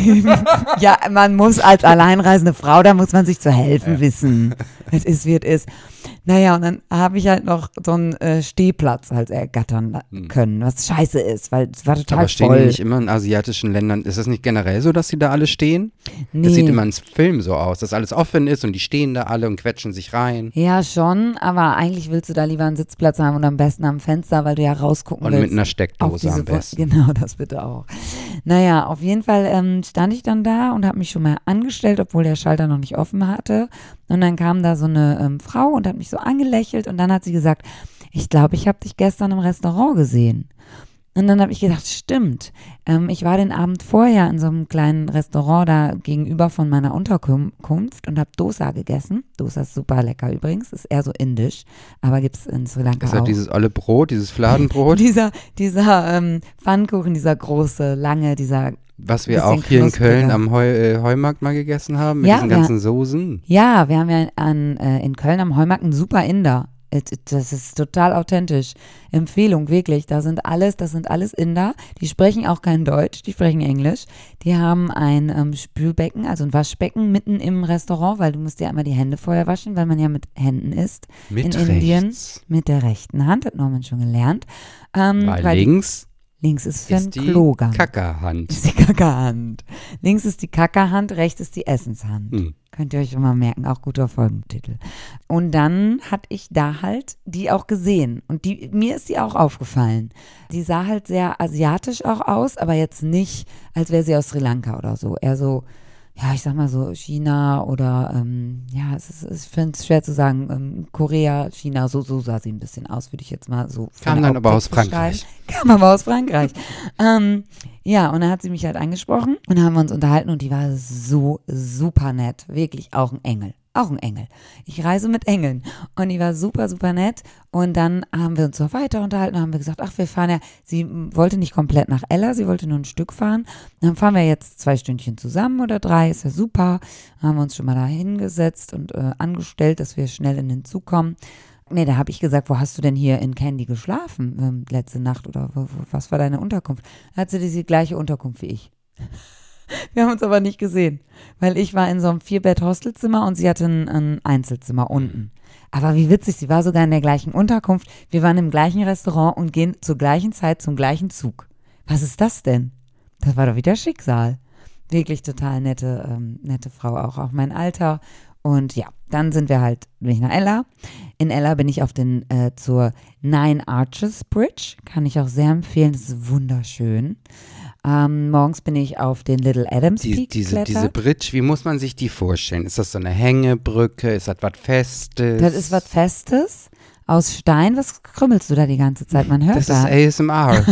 ja, man muss als alleinreisende Frau, da muss man sich zu helfen Ja. wissen. Es ist, wie es ist. Naja, und dann habe ich halt noch so einen äh, Stehplatz halt ergattern Hm. können, was scheiße ist, weil es war total Aber stehen voll. die nicht immer in asiatischen Ländern? Ist das nicht generell so, dass sie da alle stehen? Nee. Das sieht immer ins Film so aus, dass alles offen ist und die stehen da alle und quetschen sich rein. Ja, schon, aber eigentlich willst du da lieber einen Sitzplatz haben und am besten am Fenster, weil du ja rausgucken Und willst. mit einer auf Steckdose diese am besten. Genau, das bitte auch. Naja, auf jeden Fall ähm, stand ich dann da und habe mich schon mal angestellt, obwohl der Schalter noch nicht offen hatte. Und dann kam da so eine ähm, Frau und hat mich so angelächelt und dann hat sie gesagt, ich glaube, ich habe dich gestern im Restaurant gesehen. Und dann habe ich gedacht, stimmt. Ähm, ich war den Abend vorher in so einem kleinen Restaurant da gegenüber von meiner Unterkunft und habe Dosa gegessen. Dosa ist super lecker übrigens, ist eher so indisch, aber gibt es in Sri Lanka Ist ja auch. dieses olle Brot, dieses Fladenbrot, Dieser, dieser ähm, Pfannkuchen, dieser große, lange, dieser, was wir bisschen auch hier in knuspriger. Köln am Heu, äh, Heumarkt mal gegessen haben, mit Ja, diesen ja. ganzen Soßen. ja, wir haben ja an, äh, in Köln am Heumarkt einen super Inder. It- it- Das ist total authentisch. Empfehlung, wirklich. Da sind alles, das sind alles Inder. Die sprechen auch kein Deutsch, die sprechen Englisch. Die haben ein ähm, Spülbecken, also ein Waschbecken mitten im Restaurant, weil du musst ja immer die Hände vorher waschen, weil man ja mit Händen isst. Mit in Indien. rechts. Mit der rechten Hand, hat Norman schon gelernt. Ähm, Weil die- links links ist für ist einen die Klogang. Kackerhand. ist die Kackerhand. Links ist die Kackerhand, rechts ist die Essenshand. Hm. Könnt ihr euch schon mal merken, auch guter Folgentitel. Und dann hatte ich da halt die auch gesehen. Und die, mir ist die auch aufgefallen. Die sah halt sehr asiatisch auch aus, aber jetzt nicht, als wäre sie aus Sri Lanka oder so. Eher so, ja, ich sag mal so China oder, ähm, ja, es ist, ich finde es schwer zu sagen, ähm, Korea, China, so, so sah sie ein bisschen aus, würde ich jetzt mal so. von Kam der dann aber Optik aus Frankreich. beschreiben. Kam aber aus Frankreich. ähm, ja, und dann hat sie mich halt angesprochen und dann haben wir uns unterhalten und die war so super nett. Wirklich auch ein Engel. Auch ein Engel. Ich reise mit Engeln. Und die war super, super nett. Und dann haben wir uns noch weiter unterhalten und haben wir gesagt, ach, wir fahren ja, sie m, wollte nicht komplett nach Ella, sie wollte nur ein Stück fahren. Dann fahren wir jetzt zwei Stündchen zusammen oder drei, ist ja super. Dann haben wir uns schon mal da hingesetzt und äh, angestellt, dass wir schnell in den Zug kommen. Nee, da habe ich gesagt, wo hast du denn hier in Candy geschlafen ähm, letzte Nacht oder wo, wo, was war deine Unterkunft? Da hat sie diese gleiche Unterkunft wie ich. Wir haben uns aber nicht gesehen, weil ich war in so einem Vierbett-Hostelzimmer und sie hatte ein, ein Einzelzimmer unten. Aber wie witzig, sie war sogar in der gleichen Unterkunft. Wir waren im gleichen Restaurant und gehen zur gleichen Zeit zum gleichen Zug. Was ist das denn? Das war doch wieder Schicksal. Wirklich total nette, ähm, nette Frau auch, auch mein Alter. Und ja, dann sind wir halt, bin ich nach Ella. In Ella bin ich auf den, äh, zur Nine Arches Bridge. Kann ich auch sehr empfehlen, das ist wunderschön. Ähm, morgens bin ich auf den Little Adams Die, Peak diese, geklettert. diese Bridge, wie muss man sich die vorstellen? Ist das so eine Hängebrücke? Ist das was Festes? Das ist was Festes aus Stein. Was krümmelst du da die ganze Zeit? Man hört Das da. ist A S M R.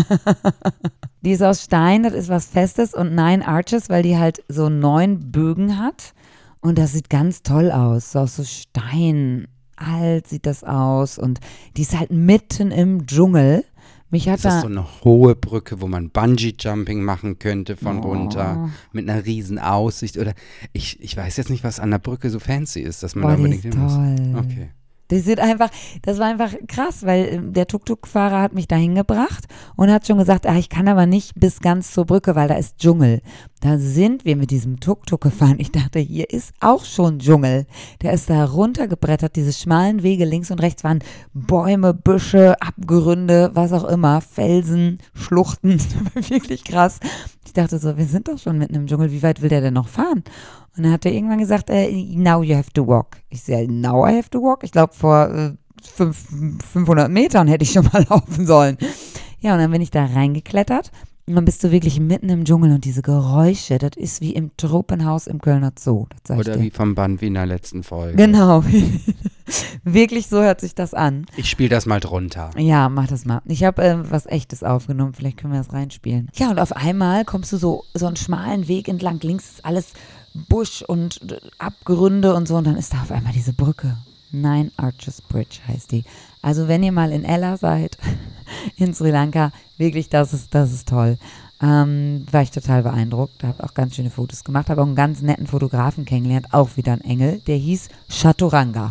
Die ist aus Stein, das ist was Festes und Nine Arches, weil die halt so neun Bögen hat. Und das sieht ganz toll aus. So aus so Stein. Alt sieht das aus. Und die ist halt mitten im Dschungel. Mich hat Ist das da. so eine hohe Brücke, wo man Bungee-Jumping machen könnte von Oh. runter mit einer riesen Aussicht? Oder ich, ich weiß jetzt nicht, was an der Brücke so fancy ist, dass man Boah, da die unbedingt ist hin muss. toll. Okay. Die sind einfach, das war einfach krass, weil der Tuk-Tuk-Fahrer hat mich dahin gebracht und hat schon gesagt, ah, ich kann aber nicht bis ganz zur Brücke, weil da ist Dschungel. Da sind wir mit diesem Tuk-Tuk gefahren. Ich dachte, hier ist auch schon Dschungel. Der ist da runtergebrettert, diese schmalen Wege links und rechts waren Bäume, Büsche, Abgründe, was auch immer, Felsen, Schluchten. Das war wirklich krass. Ich dachte so, wir sind doch schon mitten im Dschungel, wie weit will der denn noch fahren? Und dann hat er irgendwann gesagt, äh, now you have to walk. Ich sage, now I have to walk? Ich glaube, vor äh, fünf, fünfhundert Metern hätte ich schon mal laufen sollen. Ja, und dann bin ich da reingeklettert und dann bist du wirklich mitten im Dschungel und diese Geräusche, das ist wie im Tropenhaus im Kölner Zoo. Das sag Oder ich dir. wie vom Band wie in der letzten Folge. Genau. Wirklich so hört sich das an. Ich spiele das mal drunter. Ja, mach das mal. Ich habe äh, was Echtes aufgenommen, vielleicht können wir das reinspielen. Ja, und auf einmal kommst du so, so einen schmalen Weg entlang. Links ist alles Busch und Abgründe und so und dann ist da auf einmal diese Brücke. Nine Arches Bridge heißt die. Also wenn ihr mal in Ella seid, in Sri Lanka, wirklich, das ist, das ist toll. Ähm, war ich total beeindruckt, habe auch ganz schöne Fotos gemacht, habe auch einen ganz netten Fotografen kennengelernt, auch wieder ein Engel, der hieß Chaturanga.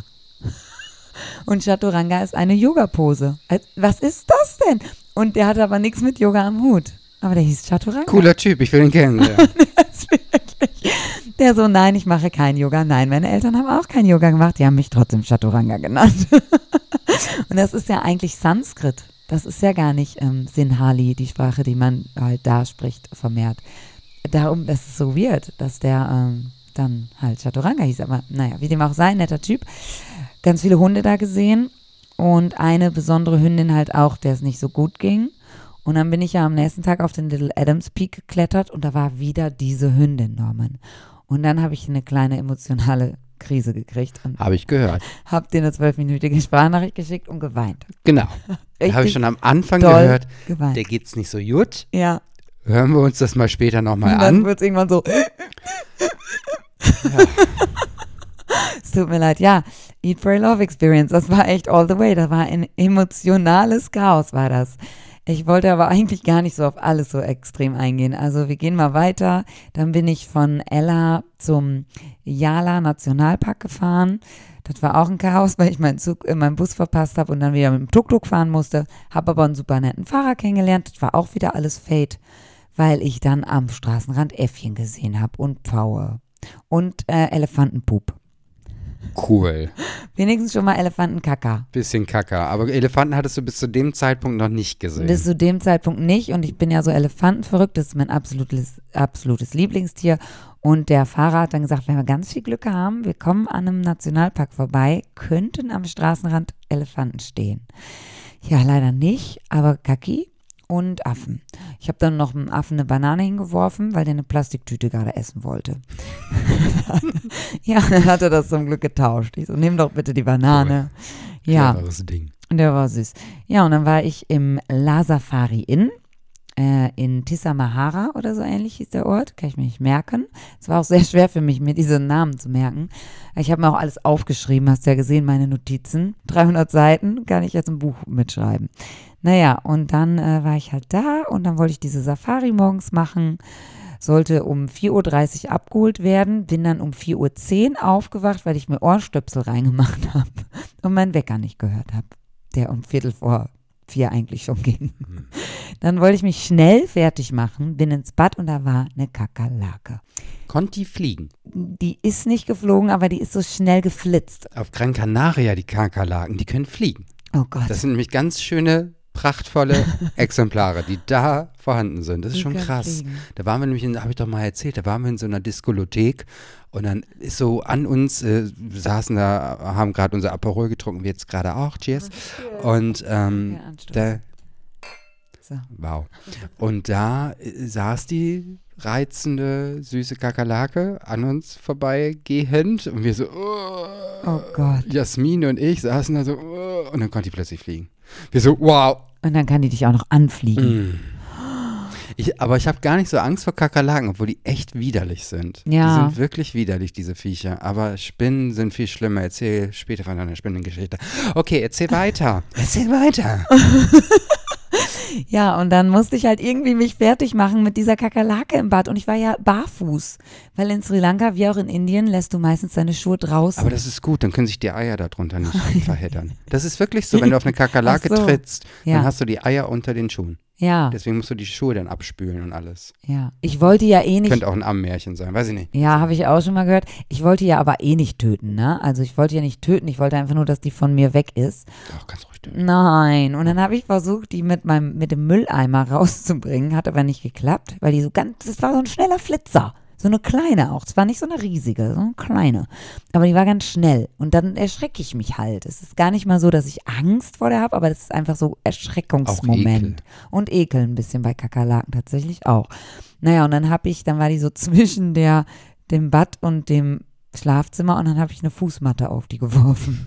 Und Chaturanga ist eine Yoga-Pose. Was ist das denn? Und der hatte aber nichts mit Yoga am Hut. Aber der hieß Chaturanga. Cooler Typ, ich will ihn kennenlernen. Der so, nein, ich mache kein Yoga. Nein, meine Eltern haben auch kein Yoga gemacht. Die haben mich trotzdem Chaturanga genannt. Und das ist ja eigentlich Sanskrit. Das ist ja gar nicht ähm, Sinhali, die Sprache, die man halt da spricht, vermehrt. Darum, das ist so weird, dass der ähm, dann halt Chaturanga hieß. Aber naja, wie dem auch sei, netter Typ. Ganz viele Hunde da gesehen und eine besondere Hündin halt auch, der es nicht so gut ging. Und dann bin ich ja am nächsten Tag auf den Little Adams Peak geklettert und da war wieder diese Hündin, Norman. Und dann habe ich eine kleine emotionale Krise gekriegt. Habe ich gehört. Habe dir eine zwölfminütige Sprachnachricht geschickt und geweint. Genau. Habe ich schon am Anfang doll gehört, geweint. der geht's nicht so gut. Ja. Hören wir uns das mal später nochmal Und dann an. wird es irgendwann so. Ja. Es tut mir leid, ja. Eat, Pray, Love Experience, das war echt all the way. Das war ein emotionales Chaos, war das. Ich wollte aber eigentlich gar nicht so auf alles so extrem eingehen. Also wir gehen mal weiter. Dann bin ich von Ella zum Yala Nationalpark gefahren. Das war auch ein Chaos, weil ich meinen Zug in meinem Bus verpasst habe und dann wieder mit dem Tuk-Tuk fahren musste. Habe aber einen super netten Fahrer kennengelernt. Das war auch wieder alles Fate, weil ich dann am Straßenrand Äffchen gesehen habe und Pfaue und äh, Elefantenpup. Cool. Wenigstens schon mal Elefantenkaka. Bisschen Kacker. Aber Elefanten hattest du bis zu dem Zeitpunkt noch nicht gesehen. Bis zu dem Zeitpunkt nicht und ich bin ja so elefantenverrückt, das ist mein absolutes, absolutes Lieblingstier und der Fahrer hat dann gesagt, wenn wir ganz viel Glück haben, wir kommen an einem Nationalpark vorbei, könnten am Straßenrand Elefanten stehen. Ja, leider nicht, aber Kaki und Affen. Ich habe dann noch einem Affen eine Banane hingeworfen, weil der eine Plastiktüte gerade essen wollte. Ja, dann hat er das zum Glück getauscht. Ich so, nimm doch bitte die Banane. Cool. Ja, Cleveres Ding. der war süß. Ja, und dann war ich im La Safari Inn äh, in Tissamahara oder so ähnlich hieß der Ort. Kann ich mir nicht merken. Es war auch sehr schwer für mich, mir diese Namen zu merken. Ich habe mir auch alles aufgeschrieben, hast ja gesehen, meine Notizen. dreihundert Seiten, kann ich jetzt ein Buch mitschreiben. Naja, und dann äh, war ich halt da und dann wollte ich diese Safari morgens machen. Sollte um vier Uhr dreißig abgeholt werden, bin dann um vier Uhr zehn aufgewacht, weil ich mir Ohrstöpsel reingemacht habe und meinen Wecker nicht gehört habe, der um Viertel vor vier eigentlich schon ging. Mhm. Dann wollte ich mich schnell fertig machen, bin ins Bad und da war eine Kakerlake. Konnte die fliegen? Die ist nicht geflogen, aber die ist so schnell geflitzt. Auf Gran Canaria, die Kakerlaken, die können fliegen. Oh Gott. Das sind nämlich ganz schöne, prachtvolle Exemplare, die da vorhanden sind. Das ist Die schon können krass. fliegen. Da waren wir nämlich, habe ich doch mal erzählt, da waren wir in so einer Diskolothek und dann ist so an uns, äh, wir saßen da, haben gerade unser Aperol getrunken, wir jetzt gerade auch, cheers. Und ähm, Ja, Anstoß. da, So. wow. Und da äh, saß die reizende, süße Kakerlake an uns vorbeigehend und wir so, oh, Oh Gott. Jasmin und ich saßen da so, oh, und dann konnte die plötzlich fliegen. Wir so, wow. Und dann kann die dich auch noch anfliegen. Mm. Ich, aber ich habe gar nicht so Angst vor Kakerlaken, obwohl die echt widerlich sind. Ja. Die sind wirklich widerlich, diese Viecher. Aber Spinnen sind viel schlimmer. Erzähl später von deiner Spinnengeschichte. Okay, erzähl weiter. Erzähl weiter. Ja, und dann musste ich halt irgendwie mich fertig machen mit dieser Kakerlake im Bad. Und ich war ja barfuß, weil in Sri Lanka, wie auch in Indien, lässt du meistens deine Schuhe draußen. Aber das ist gut, dann können sich die Eier darunter nicht verheddern. Das ist wirklich so, wenn du auf eine Kakerlake Ach so. trittst, Ja. dann hast du die Eier unter den Schuhen. Ja, Deswegen musst du die Schuhe dann abspülen und alles. ja. Ich wollte ja eh nicht. Könnte auch ein Ammärchen sein, weiß ich nicht. Ja, habe ich auch schon mal gehört. Ich wollte ja aber eh nicht töten, ne? Also ich wollte ja nicht töten, ich wollte einfach nur, dass die von mir weg ist. Doch, ganz ruhig töten. Nein. Und dann habe ich versucht, die mit meinem, mit dem Mülleimer rauszubringen, hat aber nicht geklappt, weil die so ganz, das war so ein schneller Flitzer. So eine kleine auch. Es war nicht so eine riesige, so eine kleine. Aber die war ganz schnell. Und dann erschrecke ich mich halt. Es ist gar nicht mal so, dass ich Angst vor der habe, aber das ist einfach so Erschreckungsmoment. Und Ekel ein bisschen bei Kakerlaken tatsächlich auch. Naja, und dann habe ich, dann war die so zwischen der, dem Bad und dem Schlafzimmer und dann habe ich eine Fußmatte auf die geworfen.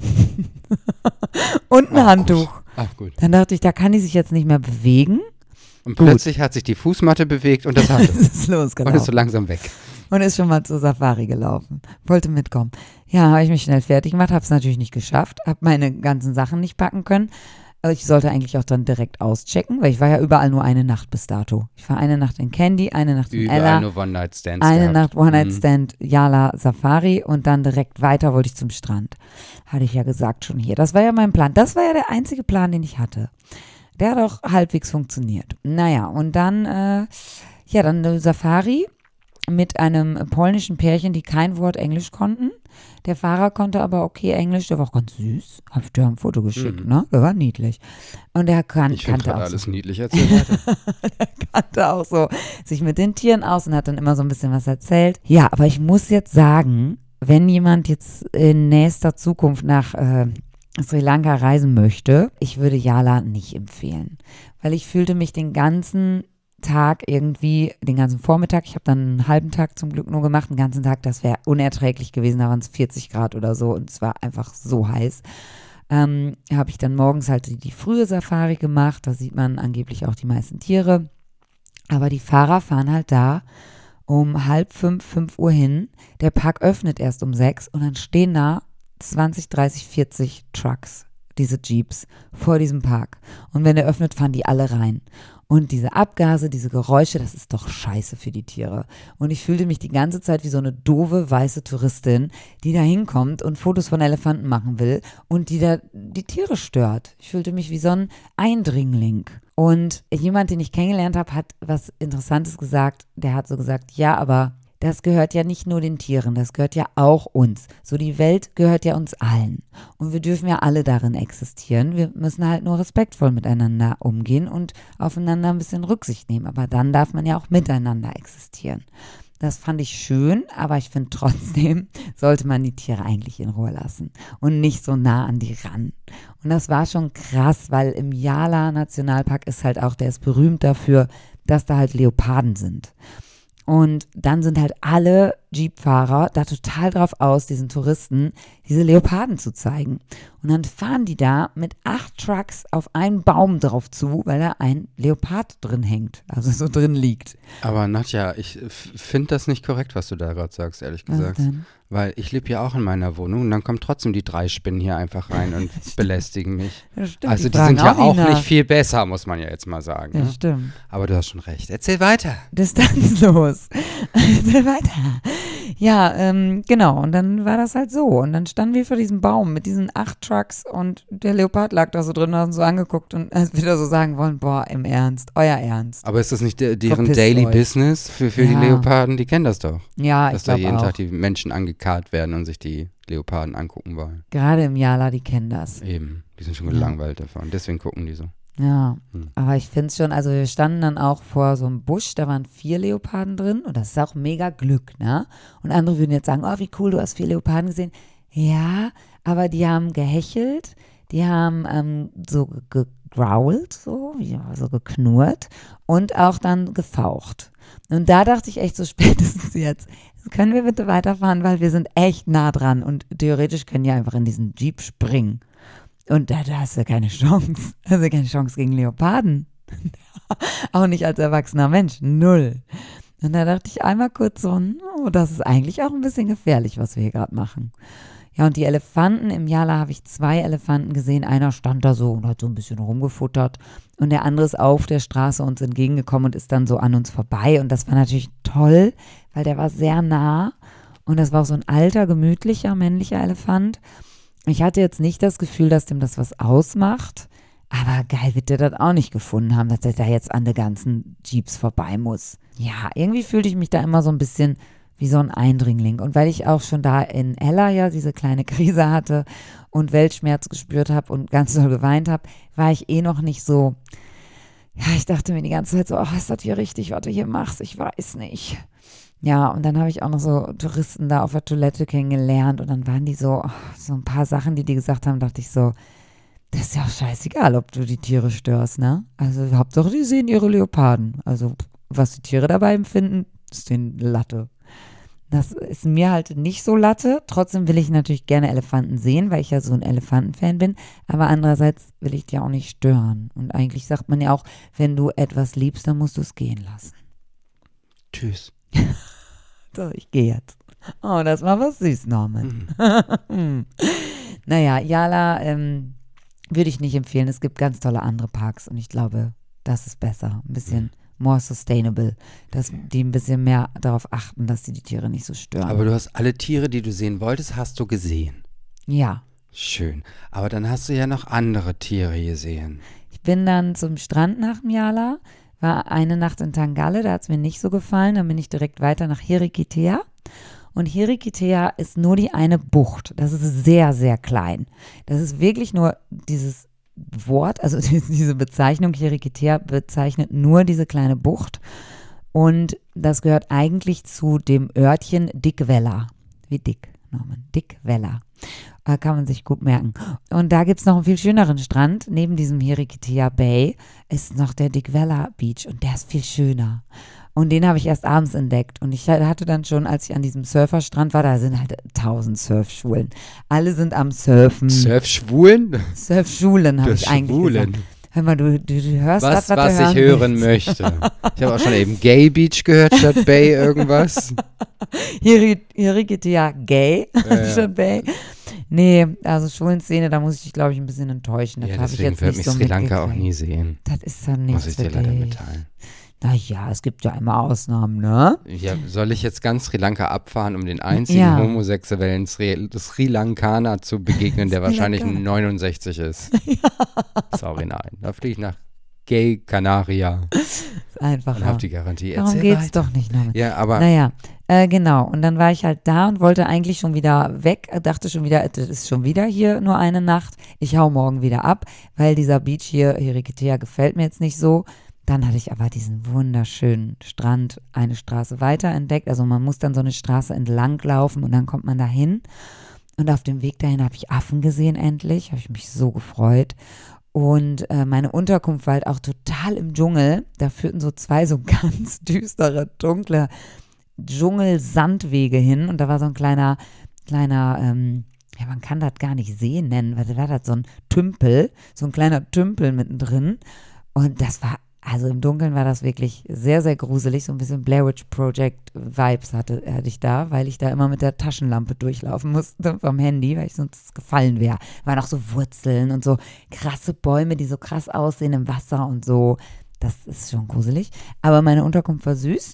Und ein Ach, Handtuch. Gut. Ach gut. Dann dachte ich, da kann die sich jetzt nicht mehr bewegen. Und Gut. plötzlich hat sich die Fußmatte bewegt und das Das Handtuch. ist Und losgelaufen. ist so langsam weg. Und ist schon mal zur Safari gelaufen. Wollte mitkommen. Ja, habe ich mich schnell fertig gemacht, habe es natürlich nicht geschafft, habe meine ganzen Sachen nicht packen können. Also ich sollte eigentlich auch dann direkt auschecken, weil ich war ja überall nur eine Nacht bis dato. Ich war eine Nacht in Candy, eine Nacht in Überall Ella, nur One-Night-Stands eine gehabt. Nacht One-Night Mhm. Stand Yala Safari und dann direkt weiter wollte ich zum Strand. Hatte ich ja gesagt schon hier. Das war ja mein Plan. Das war ja der einzige Plan, den ich hatte. Der hat auch halbwegs funktioniert. Naja, und dann, äh, ja, dann eine Safari mit einem polnischen Pärchen, die kein Wort Englisch konnten. Der Fahrer konnte aber okay Englisch, der war auch ganz süß. Hab ich dir ein Foto geschickt, Mhm. ne? Der war niedlich. Und der kan Ich finde kannte gerade auch alles so, niedlich. Erzähl weiter. kannte auch so sich mit den Tieren aus und hat dann immer so ein bisschen was erzählt. Ja, aber ich muss jetzt sagen, wenn jemand jetzt in nächster Zukunft nach äh, Sri Lanka reisen möchte, ich würde Yala nicht empfehlen, weil ich fühlte mich den ganzen Tag irgendwie, den ganzen Vormittag, ich habe dann einen halben Tag zum Glück nur gemacht, den ganzen Tag, das wäre unerträglich gewesen, da waren es vierzig Grad oder so und es war einfach so heiß. Ähm, habe ich dann morgens halt die, die frühe Safari gemacht, da sieht man angeblich auch die meisten Tiere, aber die Fahrer fahren halt da um halb fünf, fünf Uhr hin, der Park öffnet erst um sechs und dann stehen da zwanzig, dreißig, vierzig Trucks, diese Jeeps, vor diesem Park. Und wenn er öffnet, fahren die alle rein. Und diese Abgase, diese Geräusche, das ist doch scheiße für die Tiere. Und ich fühlte mich die ganze Zeit wie so eine doofe, weiße Touristin, die da hinkommt und Fotos von Elefanten machen will und die da die Tiere stört. Ich fühlte mich wie so ein Eindringling. Und jemand, den ich kennengelernt habe, hat was Interessantes gesagt. Der hat so gesagt, ja, aber das gehört ja nicht nur den Tieren, das gehört ja auch uns. So, die Welt gehört ja uns allen. Und wir dürfen ja alle darin existieren. Wir müssen halt nur respektvoll miteinander umgehen und aufeinander ein bisschen Rücksicht nehmen. Aber dann darf man ja auch miteinander existieren. Das fand ich schön, aber ich finde trotzdem, sollte man die Tiere eigentlich in Ruhe lassen und nicht so nah an die ran. Und das war schon krass, weil im Yala Nationalpark ist halt auch, der ist berühmt dafür, dass da halt Leoparden sind. Und dann sind halt alle Jeep-Fahrer da total drauf aus, diesen Touristen diese Leoparden zu zeigen. Und dann fahren die da mit acht Trucks auf einen Baum drauf zu, weil da ein Leopard drin hängt, also so drin liegt. Aber Nadja, ich finde das nicht korrekt, was du da gerade sagst, ehrlich Was gesagt. denn? Weil ich lebe ja auch in meiner Wohnung und dann kommen trotzdem die drei Spinnen hier einfach rein und belästigen mich. Ja, stimmt, Also die, fragen sind ja auch nach. nicht viel besser, muss man ja jetzt mal sagen. Ja, Ne? stimmt. Aber du hast schon recht. Erzähl weiter. Distanzlos. Erzähl weiter. Ja, ähm, genau. Und dann war das halt so. Und dann standen wir vor diesem Baum mit diesen acht Trucks und der Leopard lag da so drin und hat uns so angeguckt und als wieder so sagen wollen, boah, im Ernst, euer Ernst. Aber ist das nicht de deren Verpisst Daily euch. Business für, für die Ja. Leoparden? Die kennen das doch. Ja, Dass ich da glaube jeden auch. Tag die Menschen angekarrt werden und sich die Leoparden angucken wollen. Gerade im Yala, die kennen das. Eben. Die sind schon Ja. gelangweilt davon. Deswegen gucken die so. Ja, Hm. aber ich finde es schon, also wir standen dann auch vor so einem Busch, da waren vier Leoparden drin und das ist auch mega Glück, ne? Und andere würden jetzt sagen, oh, wie cool, du hast vier Leoparden gesehen. Ja, aber die haben gehechelt, die haben ähm, so gegrowlt, so, ja, so geknurrt und auch dann gefaucht. Und da dachte ich echt so spätestens jetzt, können wir bitte weiterfahren, weil wir sind echt nah dran und theoretisch können die einfach in diesen Jeep springen. Und da, da hast du keine Chance. Hast du keine Chance gegen Leoparden. Auch nicht als erwachsener Mensch. Null. Und da dachte ich einmal kurz so, oh, das ist eigentlich auch ein bisschen gefährlich, was wir hier gerade machen. Ja, und die Elefanten, im Yala habe ich zwei Elefanten gesehen. Einer stand da so und hat so ein bisschen rumgefuttert. Und der andere ist auf der Straße uns entgegengekommen und ist dann so an uns vorbei. Und das war natürlich toll, weil der war sehr nah. Und das war auch so ein alter, gemütlicher, männlicher Elefant. Ich hatte jetzt nicht das Gefühl, dass dem das was ausmacht. Aber geil wird der das auch nicht gefunden haben, dass er da jetzt an den ganzen Jeeps vorbei muss. Ja, irgendwie fühlte ich mich da immer so ein bisschen wie so ein Eindringling. Und weil ich auch schon da in Ella ja diese kleine Krise hatte und Weltschmerz gespürt habe und ganz doll geweint habe, war ich eh noch nicht so, ja, ich dachte mir die ganze Zeit so, ach, ist das hier richtig, was du hier machst? Ich weiß nicht. Ja, und dann habe ich auch noch so Touristen da auf der Toilette kennengelernt und dann waren die so, ach, so ein paar Sachen, die die gesagt haben, dachte ich so, das ist ja auch scheißegal, ob du die Tiere störst, ne? Also Hauptsache, die sehen ihre Leoparden. Also was die Tiere dabei empfinden, ist denen Latte. Das ist mir halt nicht so Latte. Trotzdem will ich natürlich gerne Elefanten sehen, weil ich ja so ein Elefantenfan bin. Aber andererseits will ich die auch nicht stören. Und eigentlich sagt man ja auch, wenn du etwas liebst, dann musst du es gehen lassen. Tschüss. So, ich gehe jetzt. Oh, das war was süß, Norman. Mhm. Naja, Yala ähm, würde ich nicht empfehlen. Es gibt ganz tolle andere Parks und ich glaube, das ist besser. Ein bisschen mhm. more sustainable, dass die ein bisschen mehr darauf achten, dass sie die Tiere nicht so stören. Aber du hast alle Tiere, die du sehen wolltest, hast du gesehen. Ja. Schön. Aber dann hast du ja noch andere Tiere gesehen. Ich bin dann zum Strand nach Yala, war eine Nacht in Tangalle, da hat es mir nicht so gefallen. Dann bin ich direkt weiter nach Hirikitea. Und Hirikitea ist nur die eine Bucht. Das ist sehr, sehr klein. Das ist wirklich nur dieses Wort, also diese Bezeichnung Hirikitea bezeichnet nur diese kleine Bucht. Und das gehört eigentlich zu dem Örtchen Dikwella. Wie dick, Norman? Dikwella. Da kann man sich gut merken. Und da gibt es noch einen viel schöneren Strand. Neben diesem Hirikitea Bay ist noch der Dikwella Beach und der ist viel schöner. Und den habe ich erst abends entdeckt. Und ich hatte dann schon, als ich an diesem Surferstrand war, da sind halt tausend Surfschulen. Alle sind am Surfen. Surfschwulen? Surfschulen habe ich eigentlich Schwulen. gesagt. Hör mal, du, du, du hörst was, grad, was, was ich hören willst. möchte. Ich habe auch schon eben Gay Beach gehört statt Bay irgendwas. Hirikitea Gay Ja, ja. statt Bay. Nee, also Schwulenszene, da muss ich dich, glaube ich, ein bisschen enttäuschen. Das Ja, habe ich deswegen jetzt wird nicht mich so Sri Lanka auch mitgekriegt. nie sehen. Das ist dann nichts Muss ich dir für leider dich. mitteilen. Naja, es gibt ja immer Ausnahmen, ne? Ja, soll ich jetzt ganz Sri Lanka abfahren, um den einzigen Ja. homosexuellen Sri, Sri Lankaner zu begegnen, der Sri wahrscheinlich Lankaner. neunundsechzig ist? Sorry, nein. Da fliege ich nach Gay Canaria Ist einfach und habe die Garantie. Darum Erzähl geht's weiter. doch nicht, Norman. Ja, aber Naja, äh, genau. Und dann war ich halt da und wollte eigentlich schon wieder weg. äh, Dachte schon wieder, das ist schon wieder hier nur eine Nacht. Ich hau morgen wieder ab, weil dieser Beach hier, Hirikitea, gefällt mir jetzt nicht so. Dann hatte ich aber diesen wunderschönen Strand eine Straße weiter entdeckt. Also man muss dann so eine Straße entlang laufen und dann kommt man da hin. Und auf dem Weg dahin habe ich Affen gesehen endlich. Habe ich mich so gefreut. Und äh, meine Unterkunft war halt auch total im Dschungel. Da führten so zwei so ganz düstere, dunkle Dschungelsandwege hin. Und da war so ein kleiner, kleiner, ähm, ja, man kann das gar nicht sehen nennen, weil da war das so ein Tümpel, so ein kleiner Tümpel mittendrin. Und das war, also im Dunkeln war das wirklich sehr, sehr gruselig. So ein bisschen Blair Witch Project Vibes hatte, hatte ich da, weil ich da immer mit der Taschenlampe durchlaufen musste vom Handy, weil ich sonst gefallen wäre. Waren auch so Wurzeln und so krasse Bäume, die so krass aussehen im Wasser und so. Das ist schon gruselig. Aber meine Unterkunft war süß.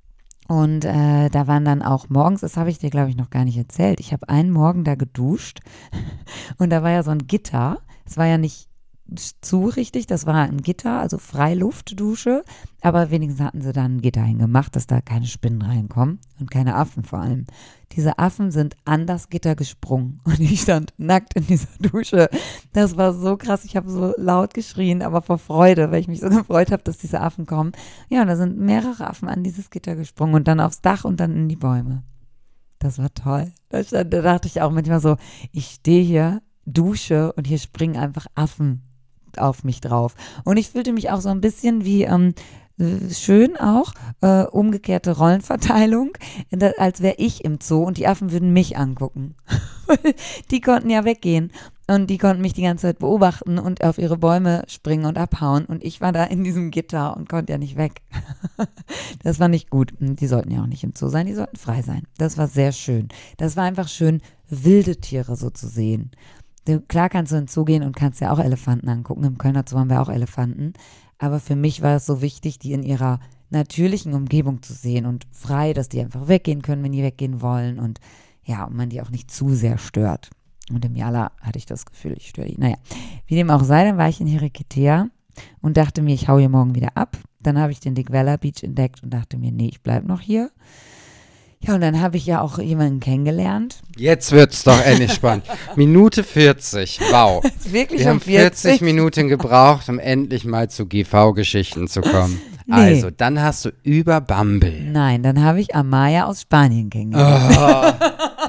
Und äh, da waren dann auch morgens, das habe ich dir, glaube ich, noch gar nicht erzählt. Ich habe einen Morgen da geduscht und da war ja so ein Gitter. Es war ja nicht zu richtig, das war ein Gitter, also Freiluftdusche, aber wenigstens hatten sie da ein Gitter hingemacht, dass da keine Spinnen reinkommen und keine Affen vor allem. Diese Affen sind an das Gitter gesprungen und ich stand nackt in dieser Dusche. Das war so krass, ich habe so laut geschrien, aber vor Freude, weil ich mich so gefreut habe, dass diese Affen kommen. Ja, und da sind mehrere Affen an dieses Gitter gesprungen und dann aufs Dach und dann in die Bäume. Das war toll. Da, stand, da dachte ich auch manchmal so, ich stehe hier, dusche und hier springen einfach Affen auf mich drauf. Und ich fühlte mich auch so ein bisschen wie, ähm, schön auch, äh, umgekehrte Rollenverteilung, da, als wäre ich im Zoo und die Affen würden mich angucken. Die konnten ja weggehen. Und die konnten mich die ganze Zeit beobachten und auf ihre Bäume springen und abhauen. Und ich war da in diesem Gitter und konnte ja nicht weg. Das war nicht gut. Die sollten ja auch nicht im Zoo sein, die sollten frei sein. Das war sehr schön. Das war einfach schön, wilde Tiere so zu sehen. Du, klar kannst du in den Zoo gehen und kannst ja auch Elefanten angucken. Im Kölner Zoo haben wir auch Elefanten. Aber für mich war es so wichtig, die in ihrer natürlichen Umgebung zu sehen und frei, dass die einfach weggehen können, wenn die weggehen wollen. Und ja, und man die auch nicht zu sehr stört. Und im Jala hatte ich das Gefühl, ich störe die. Naja, wie dem auch sei, dann war ich in Hirikitea und dachte mir, ich hau hier morgen wieder ab. Dann habe ich den Digwella Beach entdeckt und dachte mir, nee, ich bleibe noch hier. Ja, und dann habe ich ja auch jemanden kennengelernt. Jetzt wird's doch endlich spannend. Minute vierzig, wow. Wirklich Wir um haben vierzig Minuten gebraucht, um endlich mal zu G V-Geschichten zu kommen. Nee. Also, dann hast du über Bumble. Nein, dann habe ich Amaya aus Spanien kennengelernt. Oh.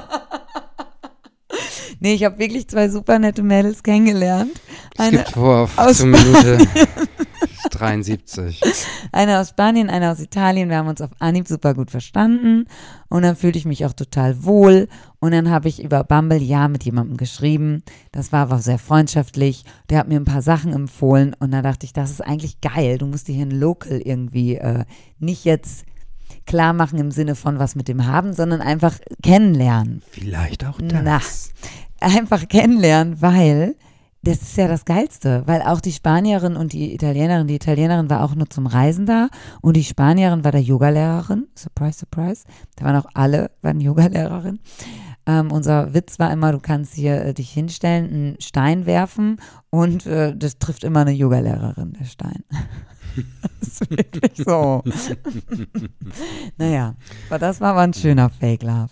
Nee, ich habe wirklich zwei super nette Mädels kennengelernt. Es Eine gibt vor aus zur Minute dreiundsiebzig. Eine aus Spanien, eine aus Italien. Wir haben uns auf Anhieb super gut verstanden. Und dann fühlte ich mich auch total wohl. Und dann habe ich über Bumble ja mit jemandem geschrieben. Das war aber sehr freundschaftlich. Der hat mir ein paar Sachen empfohlen. Und da dachte ich, das ist eigentlich geil. Du musst dir hier ein Local irgendwie äh, nicht jetzt klar machen im Sinne von was mit dem haben, sondern einfach kennenlernen. Vielleicht auch das. Na, einfach kennenlernen, weil das ist ja das Geilste, weil auch die Spanierin und die Italienerin, die Italienerin war auch nur zum Reisen da und die Spanierin war der Yogalehrerin, surprise, surprise, da waren auch alle, waren Yogalehrerin. Ähm, unser Witz war immer, du kannst hier äh, dich hinstellen, einen Stein werfen und äh, das trifft immer eine Yogalehrerin, der Stein. Das ist wirklich so. Naja, aber das war aber ein schöner Fake Love.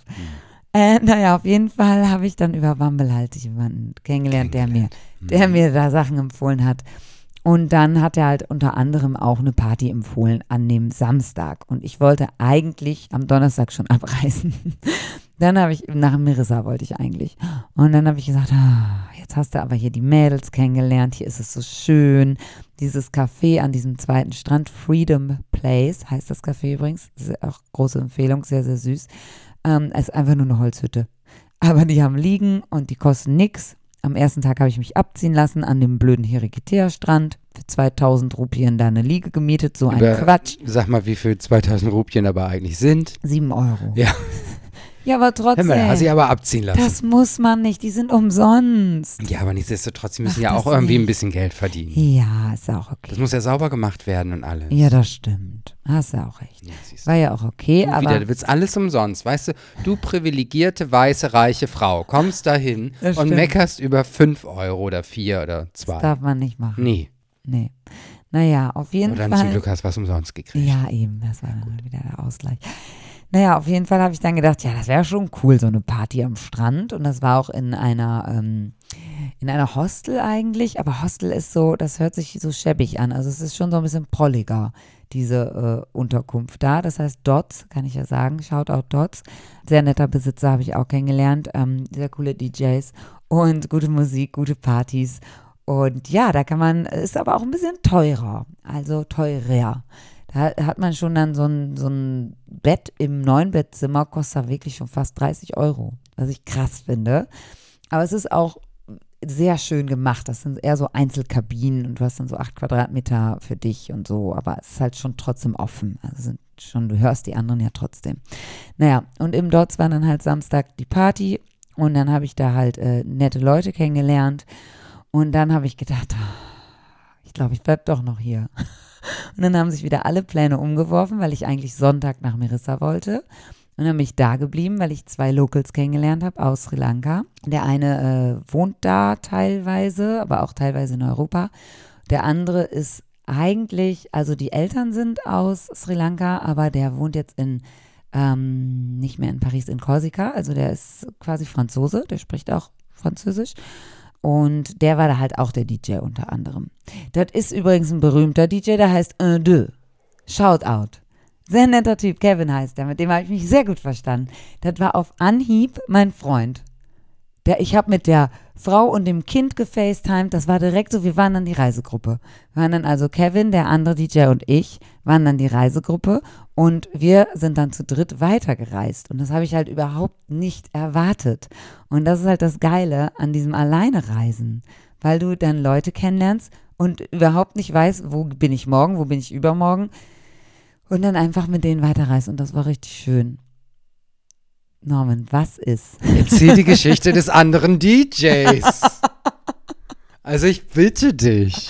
Äh, naja, auf jeden Fall habe ich dann über Bumble halt jemanden kennengelernt, der mir, der mir da Sachen empfohlen hat. Und dann hat er halt unter anderem auch eine Party empfohlen an dem Samstag. Und ich wollte eigentlich am Donnerstag schon abreisen. Dann habe ich, nach Mirissa wollte ich eigentlich. Und dann habe ich gesagt, ah, jetzt hast du aber hier die Mädels kennengelernt, hier ist es so schön. Dieses Café an diesem zweiten Strand, Freedom Place, heißt das Café übrigens. Das ist auch große Empfehlung, sehr, sehr süß. Ähm, es ist einfach nur eine Holzhütte. Aber die haben Liegen und die kosten nix. Am ersten Tag habe ich mich abziehen lassen an dem blöden Hirikitea-Strand. Für zweitausend Rupien da eine Liege gemietet, so ein Über, Quatsch. Sag mal, wie viel zweitausend Rupien aber eigentlich sind. Sieben Euro. Ja. Ja, aber trotzdem. Hör mal, hast sie aber abziehen lassen. Das muss man nicht, die sind umsonst. Ja, aber nichtsdestotrotz, sie müssen Ach, ja auch das irgendwie nicht. ein bisschen Geld verdienen. Ja, ist ja auch okay. Das muss ja sauber gemacht werden und alles. Ja, das stimmt. Hast ja auch recht. Ja, siehst du. War ja auch okay, Du aber wieder, du willst alles umsonst, weißt du? Du privilegierte, weiße, reiche Frau, kommst dahin Das und stimmt. meckerst über fünf Euro oder vier oder das zwei. darf man nicht machen. Nee. Nee. Naja, auf jeden Oder dann Fall. zum Glück hast du was umsonst gekriegt. Ja, eben, das war dann wieder der Ausgleich. Naja, auf jeden Fall habe ich dann gedacht, ja, das wäre schon cool, so eine Party am Strand. Und das war auch in einer, ähm, in einer Hostel eigentlich. Aber Hostel ist so, das hört sich so schäbig an. Also es ist schon so ein bisschen prolliger, diese äh, Unterkunft da. Das heißt Dots, kann ich ja sagen. Shoutout Dots. Sehr netter Besitzer, habe ich auch kennengelernt. Ähm, sehr coole D Js und gute Musik, gute Partys. Und ja, da kann man, ist aber auch ein bisschen teurer, also teurer. Da hat man schon dann so ein, so ein Bett im Neunbettzimmer, kostet wirklich schon fast dreißig Euro, was ich krass finde. Aber es ist auch sehr schön gemacht. Das sind eher so Einzelkabinen und du hast dann so acht Quadratmeter für dich und so. Aber es ist halt schon trotzdem offen. Also sind schon, du hörst die anderen ja trotzdem. Naja, und im Dots war dann halt Samstag die Party und dann habe ich da halt äh, nette Leute kennengelernt. Und dann habe ich gedacht, oh, ich glaube, ich bleibe doch noch hier. Und dann haben sich wieder alle Pläne umgeworfen, weil ich eigentlich Sonntag nach Mirissa wollte. Und dann bin ich da geblieben, weil ich zwei Locals kennengelernt habe aus Sri Lanka. Der eine äh, wohnt da teilweise, aber auch teilweise in Europa. Der andere ist eigentlich, also die Eltern sind aus Sri Lanka, aber der wohnt jetzt in, ähm, nicht mehr in Paris, in Korsika. Also der ist quasi Franzose, der spricht auch Französisch. Und der war da halt auch der D J unter anderem. Das ist übrigens ein berühmter D J, der heißt Un Deux. Shoutout. Sehr netter Typ, Kevin heißt der, mit dem habe ich mich sehr gut verstanden. Das war auf Anhieb mein Freund. Der, ich habe mit der Frau und dem Kind gefacetimed. Das war direkt so, wir waren dann die Reisegruppe. Wir waren dann also Kevin, der andere D J und ich, waren dann die Reisegruppe und wir sind dann zu dritt weitergereist. Und das habe ich halt überhaupt nicht erwartet. Und das ist halt das Geile an diesem Alleinereisen, weil du dann Leute kennenlernst und überhaupt nicht weißt, wo bin ich morgen, wo bin ich übermorgen. Und dann einfach mit denen weiterreist. Und das war richtig schön. Norman, was ist? Erzähl die Geschichte des anderen D Js. Also ich bitte dich.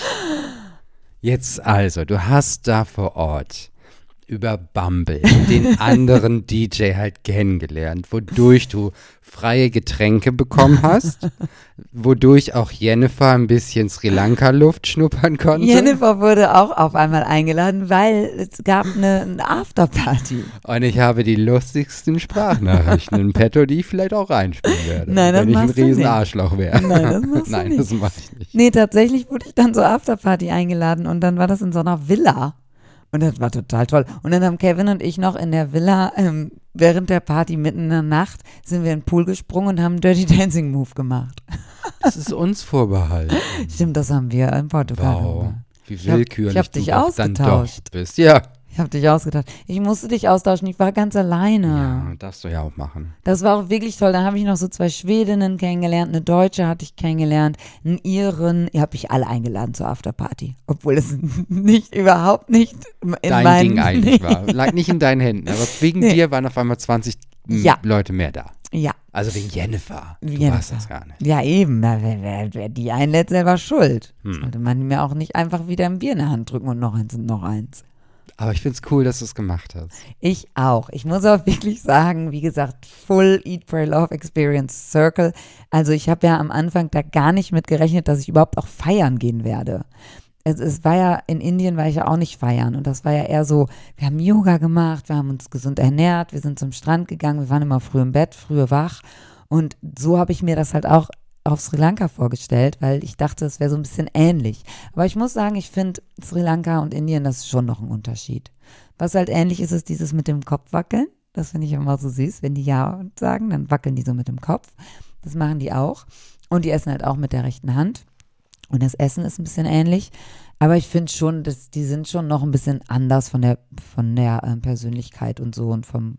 Jetzt also, du hast da vor Ort über Bumble den anderen D J halt kennengelernt, wodurch du freie Getränke bekommen hast, wodurch auch Jennifer ein bisschen Sri Lanka-Luft schnuppern konnte. Jennifer wurde auch auf einmal eingeladen, weil es gab eine, eine Afterparty. Und ich habe die lustigsten Sprachnachrichten in petto, die ich vielleicht auch reinspielen werde. Nein, das wenn ich ein machst du riesen nicht. Arschloch wäre. Nein, das machst du Nein, nicht. das mache ich nicht. Nee, tatsächlich wurde ich dann zur Afterparty eingeladen und dann war das in so einer Villa. Und das war total toll. Und dann haben Kevin und ich noch in der Villa, ähm, während der Party mitten in der Nacht, sind wir in den Pool gesprungen und haben einen Dirty Dancing Move gemacht. Das ist uns vorbehalten. Stimmt, das haben wir in Portugal Wow, gemacht. wie Ich hab- willkürlich ich hab du dich doch dann doch ausgetauscht. bist. Ja. Ich habe dich ausgetauscht. Ich musste dich austauschen, ich war ganz alleine. Ja, darfst du ja auch machen. Das war auch wirklich toll. Dann habe ich noch so zwei Schwedinnen kennengelernt, eine Deutsche hatte ich kennengelernt, einen Iren. Ihr habt mich alle eingeladen zur Afterparty. Obwohl es nicht, überhaupt nicht in Dein meinen, Ding eigentlich nee. war. Lag nicht in deinen Händen, aber wegen Nee. dir waren auf einmal zwanzig m, Ja. Leute mehr da. Ja, Also wegen Jennifer. Du Jennifer. warst das gar nicht. ja eben. Wer, wer, wer die einlädt, selber schuld. Hm. Sollte man mir auch nicht einfach wieder ein Bier in der Hand drücken und noch eins und noch eins. Aber ich finde es cool, dass du es gemacht hast. Ich auch. Ich muss auch wirklich sagen, wie gesagt, Full Eat, Pray, Love Experience Circle. Also ich habe ja am Anfang da gar nicht mit gerechnet, dass ich überhaupt auch feiern gehen werde. Es, es war ja, in Indien war ich ja auch nicht feiern und das war ja eher so, wir haben Yoga gemacht, wir haben uns gesund ernährt, wir sind zum Strand gegangen, wir waren immer früh im Bett, früh wach und so habe ich mir das halt auch auf Sri Lanka vorgestellt, weil ich dachte, es wäre so ein bisschen ähnlich. Aber ich muss sagen, ich finde Sri Lanka und Indien, das ist schon noch ein Unterschied. Was halt ähnlich ist, ist dieses mit dem Kopf wackeln. Das finde ich immer so süß. Wenn die Ja sagen, dann wackeln die so mit dem Kopf. Das machen die auch. Und die essen halt auch mit der rechten Hand. Und das Essen ist ein bisschen ähnlich. Aber ich finde schon, dass die sind schon noch ein bisschen anders von der, von der äh, Persönlichkeit und so und vom,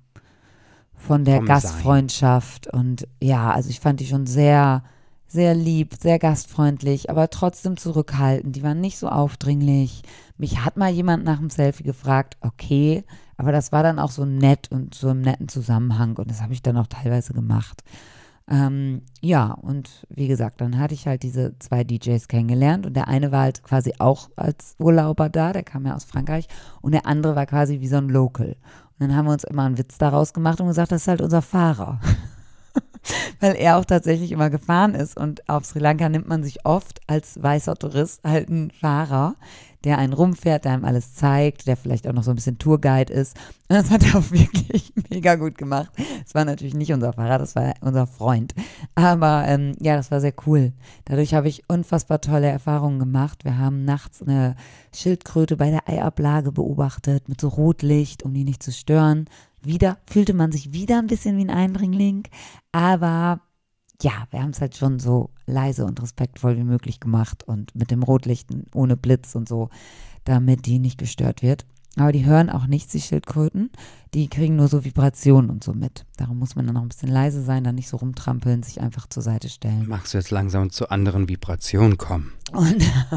von der Vom Gastfreundschaft. Und ja, also ich fand die schon sehr, sehr lieb, sehr gastfreundlich, aber trotzdem zurückhaltend. Die waren nicht so aufdringlich. Mich hat mal jemand nach dem Selfie gefragt, okay, aber das war dann auch so nett und so im netten Zusammenhang und das habe ich dann auch teilweise gemacht. Ähm, ja, und wie gesagt, dann hatte ich halt diese zwei D Js kennengelernt und der eine war halt quasi auch als Urlauber da, der kam ja aus Frankreich und der andere war quasi wie so ein Local. Und dann haben wir uns immer einen Witz daraus gemacht und gesagt, das ist halt unser Fahrer. Weil er auch tatsächlich immer gefahren ist und auf Sri Lanka nimmt man sich oft als weißer Tourist halt einen Fahrer, der einen rumfährt, der einem alles zeigt, der vielleicht auch noch so ein bisschen Tourguide ist. Und das hat er auch wirklich mega gut gemacht. Es war natürlich nicht unser Fahrer, das war unser Freund. Aber ähm, ja, das war sehr cool. Dadurch habe ich unfassbar tolle Erfahrungen gemacht. Wir haben nachts eine Schildkröte bei der Eiablage beobachtet mit so Rotlicht, um die nicht zu stören. Wieder fühlte man sich wieder ein bisschen wie ein Eindringling, aber ja, wir haben es halt schon so leise und respektvoll wie möglich gemacht und mit dem Rotlichten ohne Blitz und so, damit die nicht gestört wird. Aber die hören auch nichts, die Schildkröten. Die kriegen nur so Vibrationen und so mit. Darum muss man dann noch ein bisschen leise sein, dann nicht so rumtrampeln, sich einfach zur Seite stellen. Magst du jetzt langsam zu anderen Vibrationen kommen? Und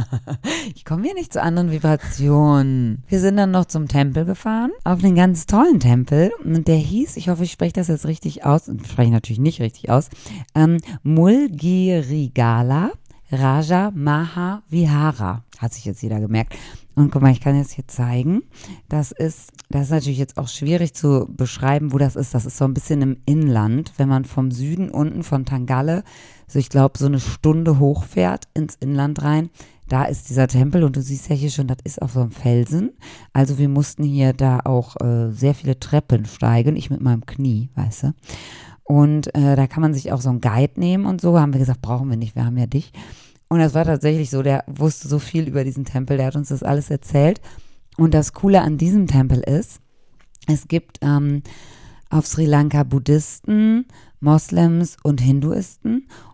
ich komme hier nicht zu anderen Vibrationen. Wir sind dann noch zum Tempel gefahren, auf einen ganz tollen Tempel. Und der hieß, ich hoffe, ich spreche das jetzt richtig aus, und spreche ich natürlich nicht richtig aus, ähm, Mulgirigala Raja Maha Vihara. Hat sich jetzt jeder gemerkt. Und guck mal, ich kann jetzt hier zeigen. Das ist, das ist natürlich jetzt auch schwierig zu beschreiben, wo das ist. Das ist so ein bisschen im Inland, wenn man vom Süden unten von Tangalle, so ich glaube, so eine Stunde hochfährt ins Inland rein. Da ist dieser Tempel und du siehst ja hier schon, das ist auf so einem Felsen. Also wir mussten hier da auch äh, sehr viele Treppen steigen. Ich mit meinem Knie, weißt du. Und äh, da kann man sich auch so einen Guide nehmen und so. Haben wir gesagt, brauchen wir nicht, wir haben ja dich. Und das war tatsächlich so, der wusste so viel über diesen Tempel, der hat uns das alles erzählt. Und das Coole an diesem Tempel ist, es gibt ähm, auf Sri Lanka Buddhisten, Moslems und Hinduisten.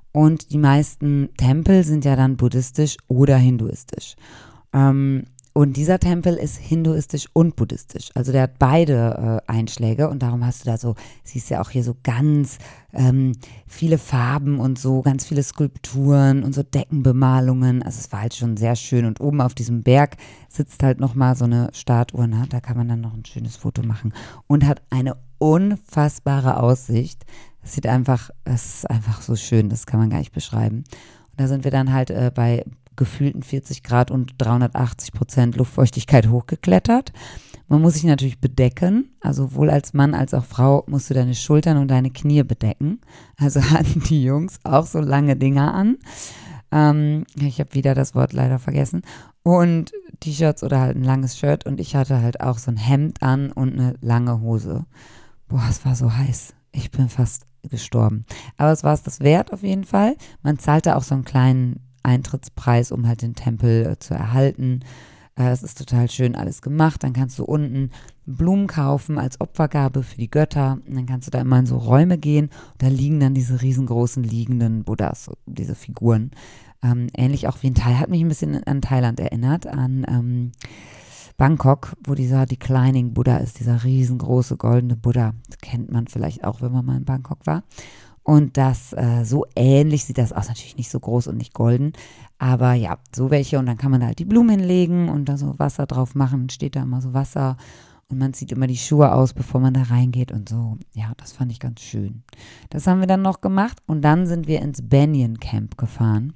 Und die meisten Tempel sind ja dann buddhistisch oder hinduistisch. Ähm, und dieser Tempel ist hinduistisch und buddhistisch. Also der hat beide äh, Einschläge und darum hast du da so, siehst ja auch hier so ganz ähm, viele Farben und so, ganz viele Skulpturen und so Deckenbemalungen. Also es war halt schon sehr schön. Und oben auf diesem Berg sitzt halt nochmal so eine Statue, ne? Da kann man dann noch ein schönes Foto machen und hat eine unfassbare Aussicht. Es sieht einfach, es ist einfach so schön, das kann man gar nicht beschreiben. Und da sind wir dann halt äh, bei gefühlten vierzig Grad und dreihundertachtzig Prozent Luftfeuchtigkeit hochgeklettert. Man muss sich natürlich bedecken, also sowohl als Mann als auch Frau musst du deine Schultern und deine Knie bedecken. Also hatten die Jungs auch so lange Dinger an. Ähm, ich habe wieder das Wort leider vergessen. Und T-Shirts oder halt ein langes Shirt und ich hatte halt auch so ein Hemd an und eine lange Hose. Boah, es war so heiß. Ich bin fast gestorben. Aber es war es das wert auf jeden Fall. Man zahlte auch so einen kleinen Eintrittspreis, um halt den Tempel äh, zu erhalten. Äh, es ist total schön alles gemacht. Dann kannst du unten Blumen kaufen als Opfergabe für die Götter. Und dann kannst du da immer in so Räume gehen. Da liegen dann diese riesengroßen liegenden Buddhas, so diese Figuren. Ähm, ähnlich auch wie in Thailand. Hat mich ein bisschen an Thailand erinnert, an ähm, Bangkok, wo dieser Declining Buddha ist, dieser riesengroße goldene Buddha. Das kennt man vielleicht auch, wenn man mal in Bangkok war. Und das, äh, so ähnlich sieht das aus, natürlich nicht so groß und nicht golden, aber ja, so welche und dann kann man da halt die Blumen hinlegen und da so Wasser drauf machen, steht da immer so Wasser und man zieht immer die Schuhe aus, bevor man da reingeht und so. Ja, das fand ich ganz schön. Das haben wir dann noch gemacht und dann sind wir ins Banyan Camp gefahren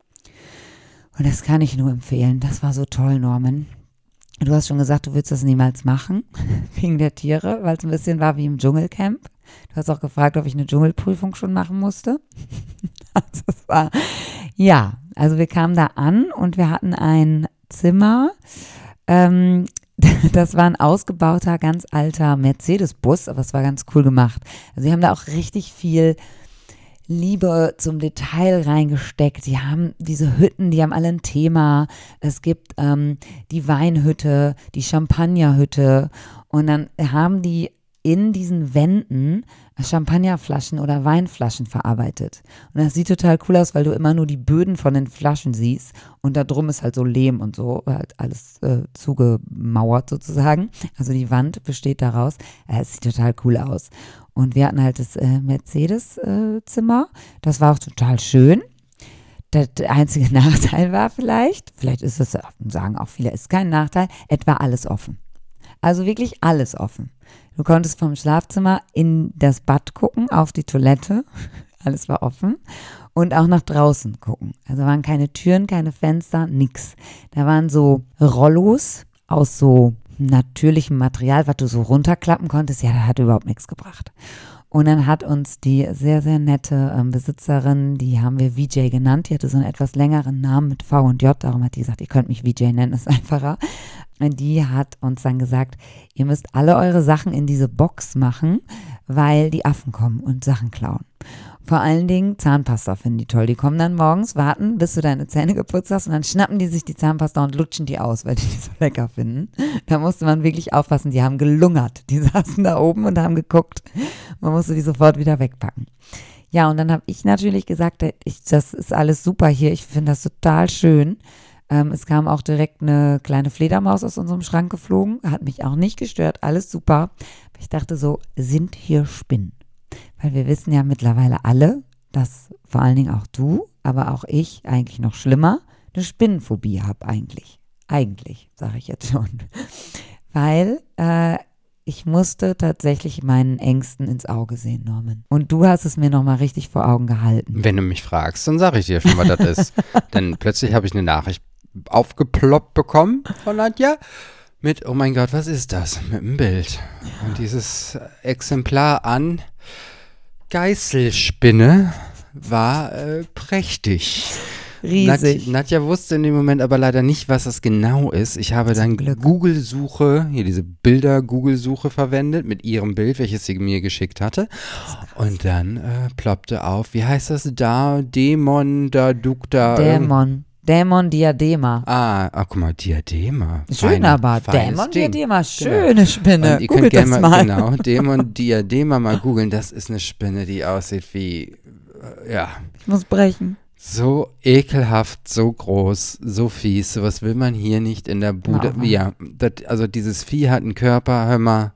und das kann ich nur empfehlen, das war so toll, Norman. Du hast schon gesagt, du würdest das niemals machen, wegen der Tiere, weil es ein bisschen war wie im Dschungelcamp. Du hast auch gefragt, ob ich eine Dschungelprüfung schon machen musste. Also es war, ja, also wir kamen da an und wir hatten ein Zimmer. Ähm, das war ein ausgebauter, ganz alter Mercedes-Bus, aber es war ganz cool gemacht. Also wir haben da auch richtig viel Liebe zum Detail reingesteckt. Die haben diese Hütten, die haben alle ein Thema. Es gibt ähm, die Weinhütte, die Champagnerhütte und dann haben die in diesen Wänden Champagnerflaschen oder Weinflaschen verarbeitet. Und das sieht total cool aus, weil du immer nur die Böden von den Flaschen siehst und da drum ist halt so Lehm und so, halt alles äh, zugemauert sozusagen. Also die Wand besteht daraus. Äh, es sieht total cool aus. Und wir hatten halt das äh, Mercedes-Zimmer. Äh, das war auch total schön. Der einzige Nachteil war vielleicht, vielleicht ist es, sagen auch viele, ist kein Nachteil, etwa alles offen. Also wirklich alles offen. Du konntest vom Schlafzimmer in das Bad gucken, auf die Toilette, alles war offen und auch nach draußen gucken. Also waren keine Türen, keine Fenster, nix. Da waren so Rollos aus so natürlichem Material, was du so runterklappen konntest. Ja, das hat überhaupt nichts gebracht. Und dann hat uns die sehr, sehr nette ähm, Besitzerin, die haben wir V J genannt, die hatte so einen etwas längeren Namen mit V und J, darum hat die gesagt, ihr könnt mich V J nennen, ist einfacher. Und die hat uns dann gesagt, ihr müsst alle eure Sachen in diese Box machen, weil die Affen kommen und Sachen klauen. Vor allen Dingen Zahnpasta finden die toll. Die kommen dann morgens, warten, bis du deine Zähne geputzt hast und dann schnappen die sich die Zahnpasta und lutschen die aus, weil die die so lecker finden. Da musste man wirklich aufpassen, die haben gelungert. Die saßen da oben und haben geguckt. Man musste die sofort wieder wegpacken. Ja, und dann habe ich natürlich gesagt, ich, das ist alles super hier, ich finde das total schön. Ähm, es kam auch direkt eine kleine Fledermaus aus unserem Schrank geflogen, hat mich auch nicht gestört, alles super. Ich dachte so, sind hier Spinnen? Weil wir wissen ja mittlerweile alle, dass vor allen Dingen auch du, aber auch ich, eigentlich noch schlimmer, eine Spinnenphobie habe eigentlich. Eigentlich, sage ich jetzt schon. Weil äh, ich musste tatsächlich meinen Ängsten ins Auge sehen, Norman. Und du hast es mir nochmal richtig vor Augen gehalten. Wenn du mich fragst, dann sage ich dir schon, was das ist. Denn plötzlich habe ich eine Nachricht aufgeploppt bekommen von Nadja mit, oh mein Gott, was ist das? Mit einem Bild. Und dieses Exemplar an Geißelspinne war äh, prächtig. Riesig. Nad- Nadja wusste in dem Moment aber leider nicht, was das genau ist. Ich habe dann Google-Suche, hier diese Bilder-Google-Suche verwendet mit ihrem Bild, welches sie mir geschickt hatte. Und dann äh, ploppte auf, wie heißt das da? Dämon, da, Dukta. Dämon. Dämon Diadema. Ah, ach, guck mal, Diadema. Schön Feine, aber. Dämon Ding. Diadema, schöne Spinne. Und ihr Googelt könnt das gerne mal. Genau, Dämon Diadema mal googeln. Das ist eine Spinne, die aussieht wie äh, ja. Ich muss brechen. So ekelhaft, so groß, so fies. Sowas will man hier nicht in der Bude. Na, ja, das, also dieses Vieh hat einen Körper, hör mal.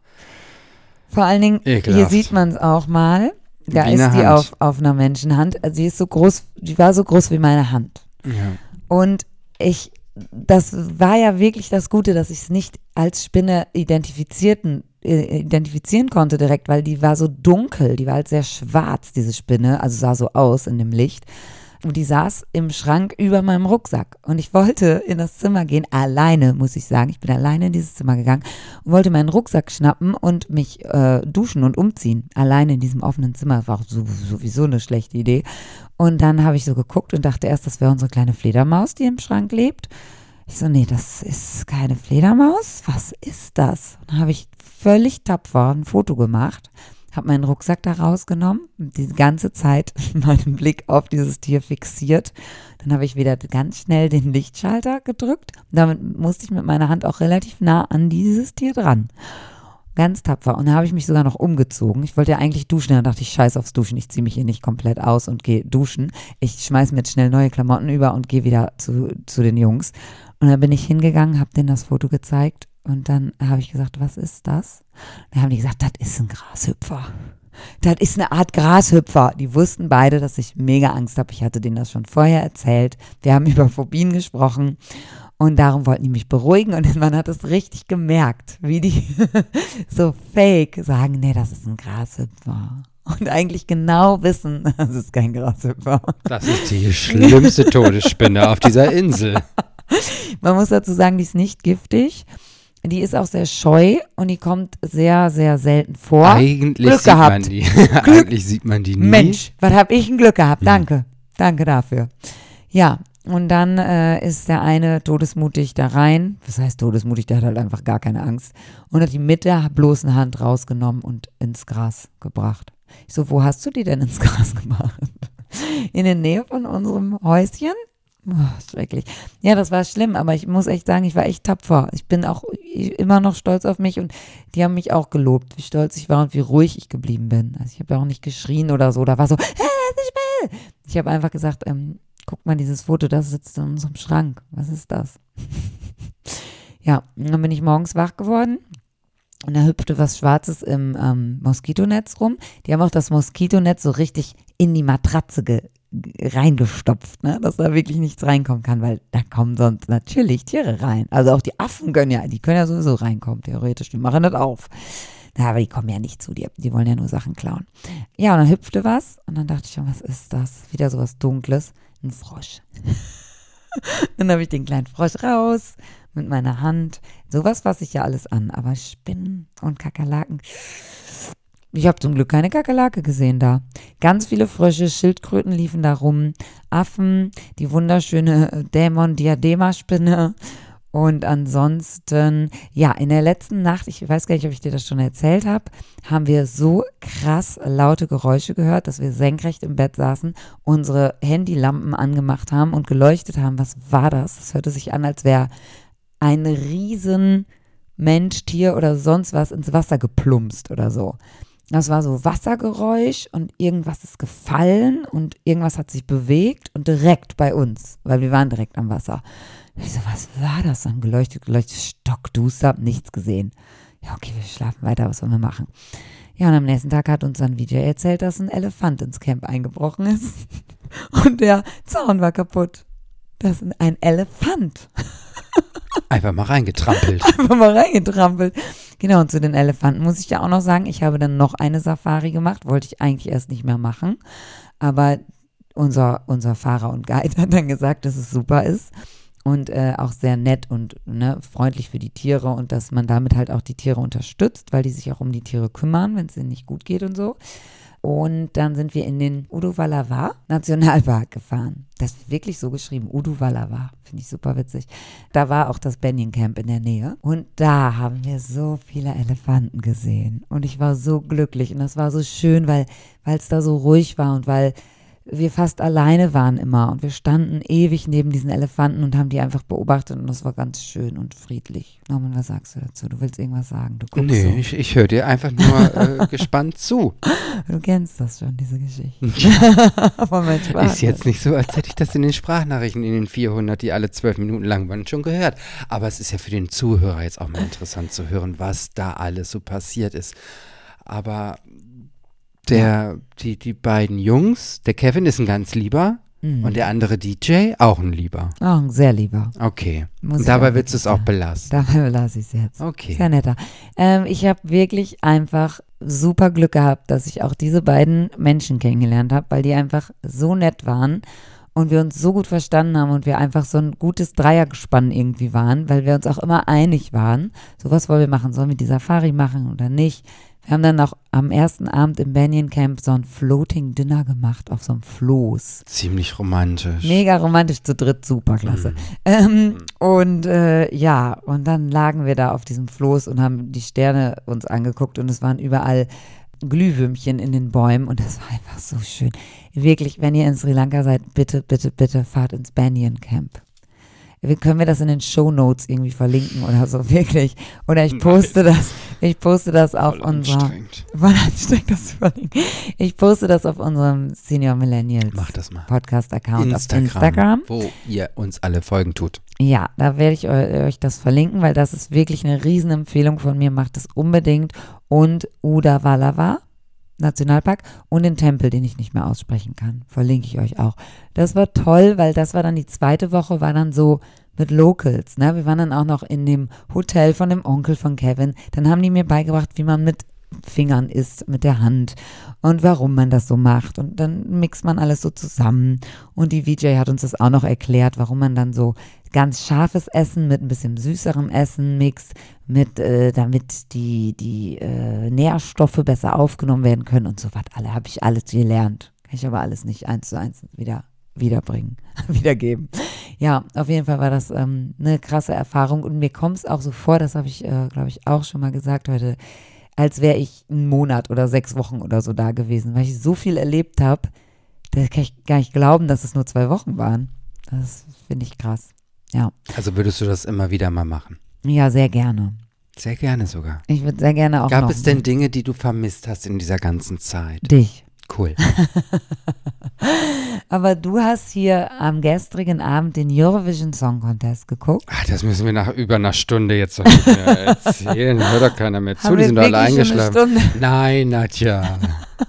Vor allen Dingen, Ekelhaft. hier sieht man es auch mal. Da Wie ist eine die Hand. auf, auf einer Menschenhand. Also die ist so groß, die war so groß wie meine Hand. Ja. Und ich, das war ja wirklich das Gute, dass ich es nicht als Spinne identifizierten, äh, identifizieren konnte direkt, weil die war so dunkel, die war halt sehr schwarz, diese Spinne, also sah so aus in dem Licht. Und die saß im Schrank über meinem Rucksack. Und ich wollte in das Zimmer gehen, alleine, muss ich sagen. Ich bin alleine in dieses Zimmer gegangen und wollte meinen Rucksack schnappen und mich äh, duschen und umziehen. Alleine in diesem offenen Zimmer. Das war auch so, sowieso eine schlechte Idee. Und dann habe ich so geguckt und dachte erst, das wäre unsere kleine Fledermaus, die im Schrank lebt. Ich so, nee, das ist keine Fledermaus. Was ist das? Dann habe ich völlig tapfer ein Foto gemacht. Habe meinen Rucksack da rausgenommen, die ganze Zeit meinen Blick auf dieses Tier fixiert. Dann habe ich wieder ganz schnell den Lichtschalter gedrückt. Damit musste ich mit meiner Hand auch relativ nah an dieses Tier dran. Ganz tapfer. Und dann habe ich mich sogar noch umgezogen. Ich wollte ja eigentlich duschen. Dann dachte ich, scheiß aufs Duschen. Ich ziehe mich hier nicht komplett aus und gehe duschen. Ich schmeiße mir jetzt schnell neue Klamotten über und gehe wieder zu, zu den Jungs. Und dann bin ich hingegangen, habe denen das Foto gezeigt. Und dann habe ich gesagt, was ist das? Dann haben die gesagt, das ist ein Grashüpfer. Das ist eine Art Grashüpfer. Die wussten beide, dass ich mega Angst habe. Ich hatte denen das schon vorher erzählt. Wir haben über Phobien gesprochen und darum wollten die mich beruhigen. Und man hat es richtig gemerkt, wie die so fake sagen, nee, das ist ein Grashüpfer. Und eigentlich genau wissen, das ist kein Grashüpfer. Das ist die schlimmste Todesspinne auf dieser Insel. Man muss dazu sagen, die ist nicht giftig. Die ist auch sehr scheu und die kommt sehr, sehr selten vor. Eigentlich Glück sieht gehabt. man die. Eigentlich sieht man die nie. Mensch, was habe ich ein Glück gehabt. Danke. Danke dafür. Ja, und dann äh, ist der eine todesmutig da rein. Was heißt todesmutig? Der hat halt einfach gar keine Angst. Und hat die mit der bloßen Hand rausgenommen und ins Gras gebracht. Ich so, wo hast du die denn ins Gras gebracht? In der Nähe von unserem Häuschen? Oh, schrecklich. Ja, das war schlimm, aber ich muss echt sagen, ich war echt tapfer. Ich bin auch immer noch stolz auf mich und die haben mich auch gelobt, wie stolz ich war und wie ruhig ich geblieben bin. Also ich habe ja auch nicht geschrien oder so, da war so, hey, das ist Spiel. Ich habe einfach gesagt, ähm, guck mal dieses Foto, das sitzt in unserem Schrank. Was ist das? Ja, und dann bin ich morgens wach geworden. Und da hüpfte was Schwarzes im ähm, Moskitonetz rum. Die haben auch das Moskitonetz so richtig in die Matratze ge reingestopft, ne? Dass da wirklich nichts reinkommen kann, weil da kommen sonst natürlich Tiere rein. Also auch die Affen können ja, die können ja sowieso reinkommen, theoretisch. Die machen das auf. Na, aber die kommen ja nicht zu dir. Die wollen ja nur Sachen klauen. Ja, und dann hüpfte was und dann dachte ich schon, was ist das? Wieder so was Dunkles. Ein Frosch. Dann habe ich den kleinen Frosch raus mit meiner Hand. Sowas fasse ich ja alles an, aber Spinnen und Kakerlaken. Ich habe zum Glück keine Kakerlake gesehen da. Ganz viele Frösche, Schildkröten liefen da rum, Affen, die wunderschöne Dämon-Diadema-Spinne. Und ansonsten, ja, in der letzten Nacht, ich weiß gar nicht, ob ich dir das schon erzählt habe, haben wir so krass laute Geräusche gehört, dass wir senkrecht im Bett saßen, unsere Handylampen angemacht haben und geleuchtet haben. Was war das? Das hörte sich an, als wäre ein riesen Mensch, Tier oder sonst was ins Wasser geplumpst oder so. Das war so Wassergeräusch und irgendwas ist gefallen und irgendwas hat sich bewegt und direkt bei uns, weil wir waren direkt am Wasser. Ich so, was war das? Dann geleuchtet, geleuchtet, stockduster, nichts gesehen. Ja, okay, wir schlafen weiter, was sollen wir machen? Ja, und am nächsten Tag hat uns dann Vijay erzählt, dass ein Elefant ins Camp eingebrochen ist und der Zaun war kaputt. Das ist ein Elefant. Einfach mal reingetrampelt. Einfach mal reingetrampelt. Genau, und zu den Elefanten muss ich ja auch noch sagen, ich habe dann noch eine Safari gemacht, wollte ich eigentlich erst nicht mehr machen, aber unser, unser Fahrer und Guide hat dann gesagt, dass es super ist und äh, auch sehr nett und ne, freundlich für die Tiere und dass man damit halt auch die Tiere unterstützt, weil die sich auch um die Tiere kümmern, wenn es ihnen nicht gut geht und so. Und dann sind wir in den Uduvalawa Nationalpark gefahren. Das ist wirklich so geschrieben, Uduvalawa. Finde ich super witzig. Da war auch das Banyan Camp in der Nähe. Und da haben wir so viele Elefanten gesehen. Und ich war so glücklich. Und das war so schön, weil es da so ruhig war und weil wir fast alleine waren immer und wir standen ewig neben diesen Elefanten und haben die einfach beobachtet und das war ganz schön und friedlich. Norman, was sagst du dazu? Du willst irgendwas sagen? Du guckst Nee, so. ich, ich höre dir einfach nur äh, gespannt zu. Du kennst das schon, diese Geschichte. Aber mein Spaß. Ist jetzt nicht so, als hätte ich das in den Sprachnachrichten in den vierhundert, die alle zwölf Minuten lang waren, schon gehört. Aber es ist ja für den Zuhörer jetzt auch mal interessant zu hören, was da alles so passiert ist. Aber der, ja. die, die beiden Jungs, der Kevin ist ein ganz lieber mhm. und der andere D J auch ein lieber. Auch ein sehr lieber. Okay. Muss und dabei willst du es auch belassen? Dabei belasse ich es jetzt. Okay. Sehr netter. Ähm, ich habe wirklich einfach super Glück gehabt, dass ich auch diese beiden Menschen kennengelernt habe, weil die einfach so nett waren und wir uns so gut verstanden haben und wir einfach so ein gutes Dreiergespann irgendwie waren, weil wir uns auch immer einig waren, so was wollen wir machen, sollen wir die Safari machen oder nicht. Wir haben dann auch am ersten Abend im Banyan Camp so ein Floating Dinner gemacht auf so einem Floß. Ziemlich romantisch. Mega romantisch, zu dritt, super klasse. Mm. Ähm, und äh, ja, und dann lagen wir da auf diesem Floß und haben die Sterne uns angeguckt und es waren überall Glühwürmchen in den Bäumen und das war einfach so schön. Wirklich, wenn ihr in Sri Lanka seid, bitte, bitte, bitte fahrt ins Banyan Camp. Können wir das in den Shownotes irgendwie verlinken oder so, wirklich? Oder ich poste Nein. das, ich poste das auf voll unserer, anstrengend. Voll anstrengend, das zu verlinken. Ich poste das auf unserem Senior Millennials Mach das mal. Podcast-Account Instagram, auf Instagram. Wo ihr uns alle folgen tut. Ja, da werde ich euch das verlinken, weil das ist wirklich eine Riesenempfehlung von mir, macht es unbedingt. Und Udawalawa Nationalpark und den Tempel, den ich nicht mehr aussprechen kann, verlinke ich euch auch. Das war toll, weil das war dann die zweite Woche, war dann so mit Locals, ne? Wir waren dann auch noch in dem Hotel von dem Onkel von Kevin. Dann haben die mir beigebracht, wie man mit Fingern isst, mit der Hand und warum man das so macht. Und dann mixt man alles so zusammen. Und die V J hat uns das auch noch erklärt, warum man dann so ganz scharfes Essen mit ein bisschen süßerem Essen mixt, mit, äh, damit die, die äh, Nährstoffe besser aufgenommen werden können und so was. Alle habe ich alles gelernt. Kann ich aber alles nicht eins zu eins wieder wiederbringen, wiedergeben. Ja, auf jeden Fall war das ähm, eine krasse Erfahrung und mir kommt es auch so vor, das habe ich, äh, glaube ich, auch schon mal gesagt heute, als wäre ich einen Monat oder sechs Wochen oder so da gewesen, weil ich so viel erlebt habe, da kann ich gar nicht glauben, dass es nur zwei Wochen waren. Das finde ich krass. Ja. Also würdest du das immer wieder mal machen? Ja, sehr gerne. Sehr gerne sogar. Ich würde sehr gerne auch Gab noch es denn Dinge, die du vermisst hast in dieser ganzen Zeit? Dich. Cool. Aber du hast hier am gestrigen Abend den Eurovision Song Contest geguckt. Ach, das müssen wir nach über einer Stunde jetzt doch nicht mehr erzählen. Hört doch keiner mehr zu, Haben die sind doch alle wirklich schon eine eingeschlafen. Stunde? Nein, Nadja.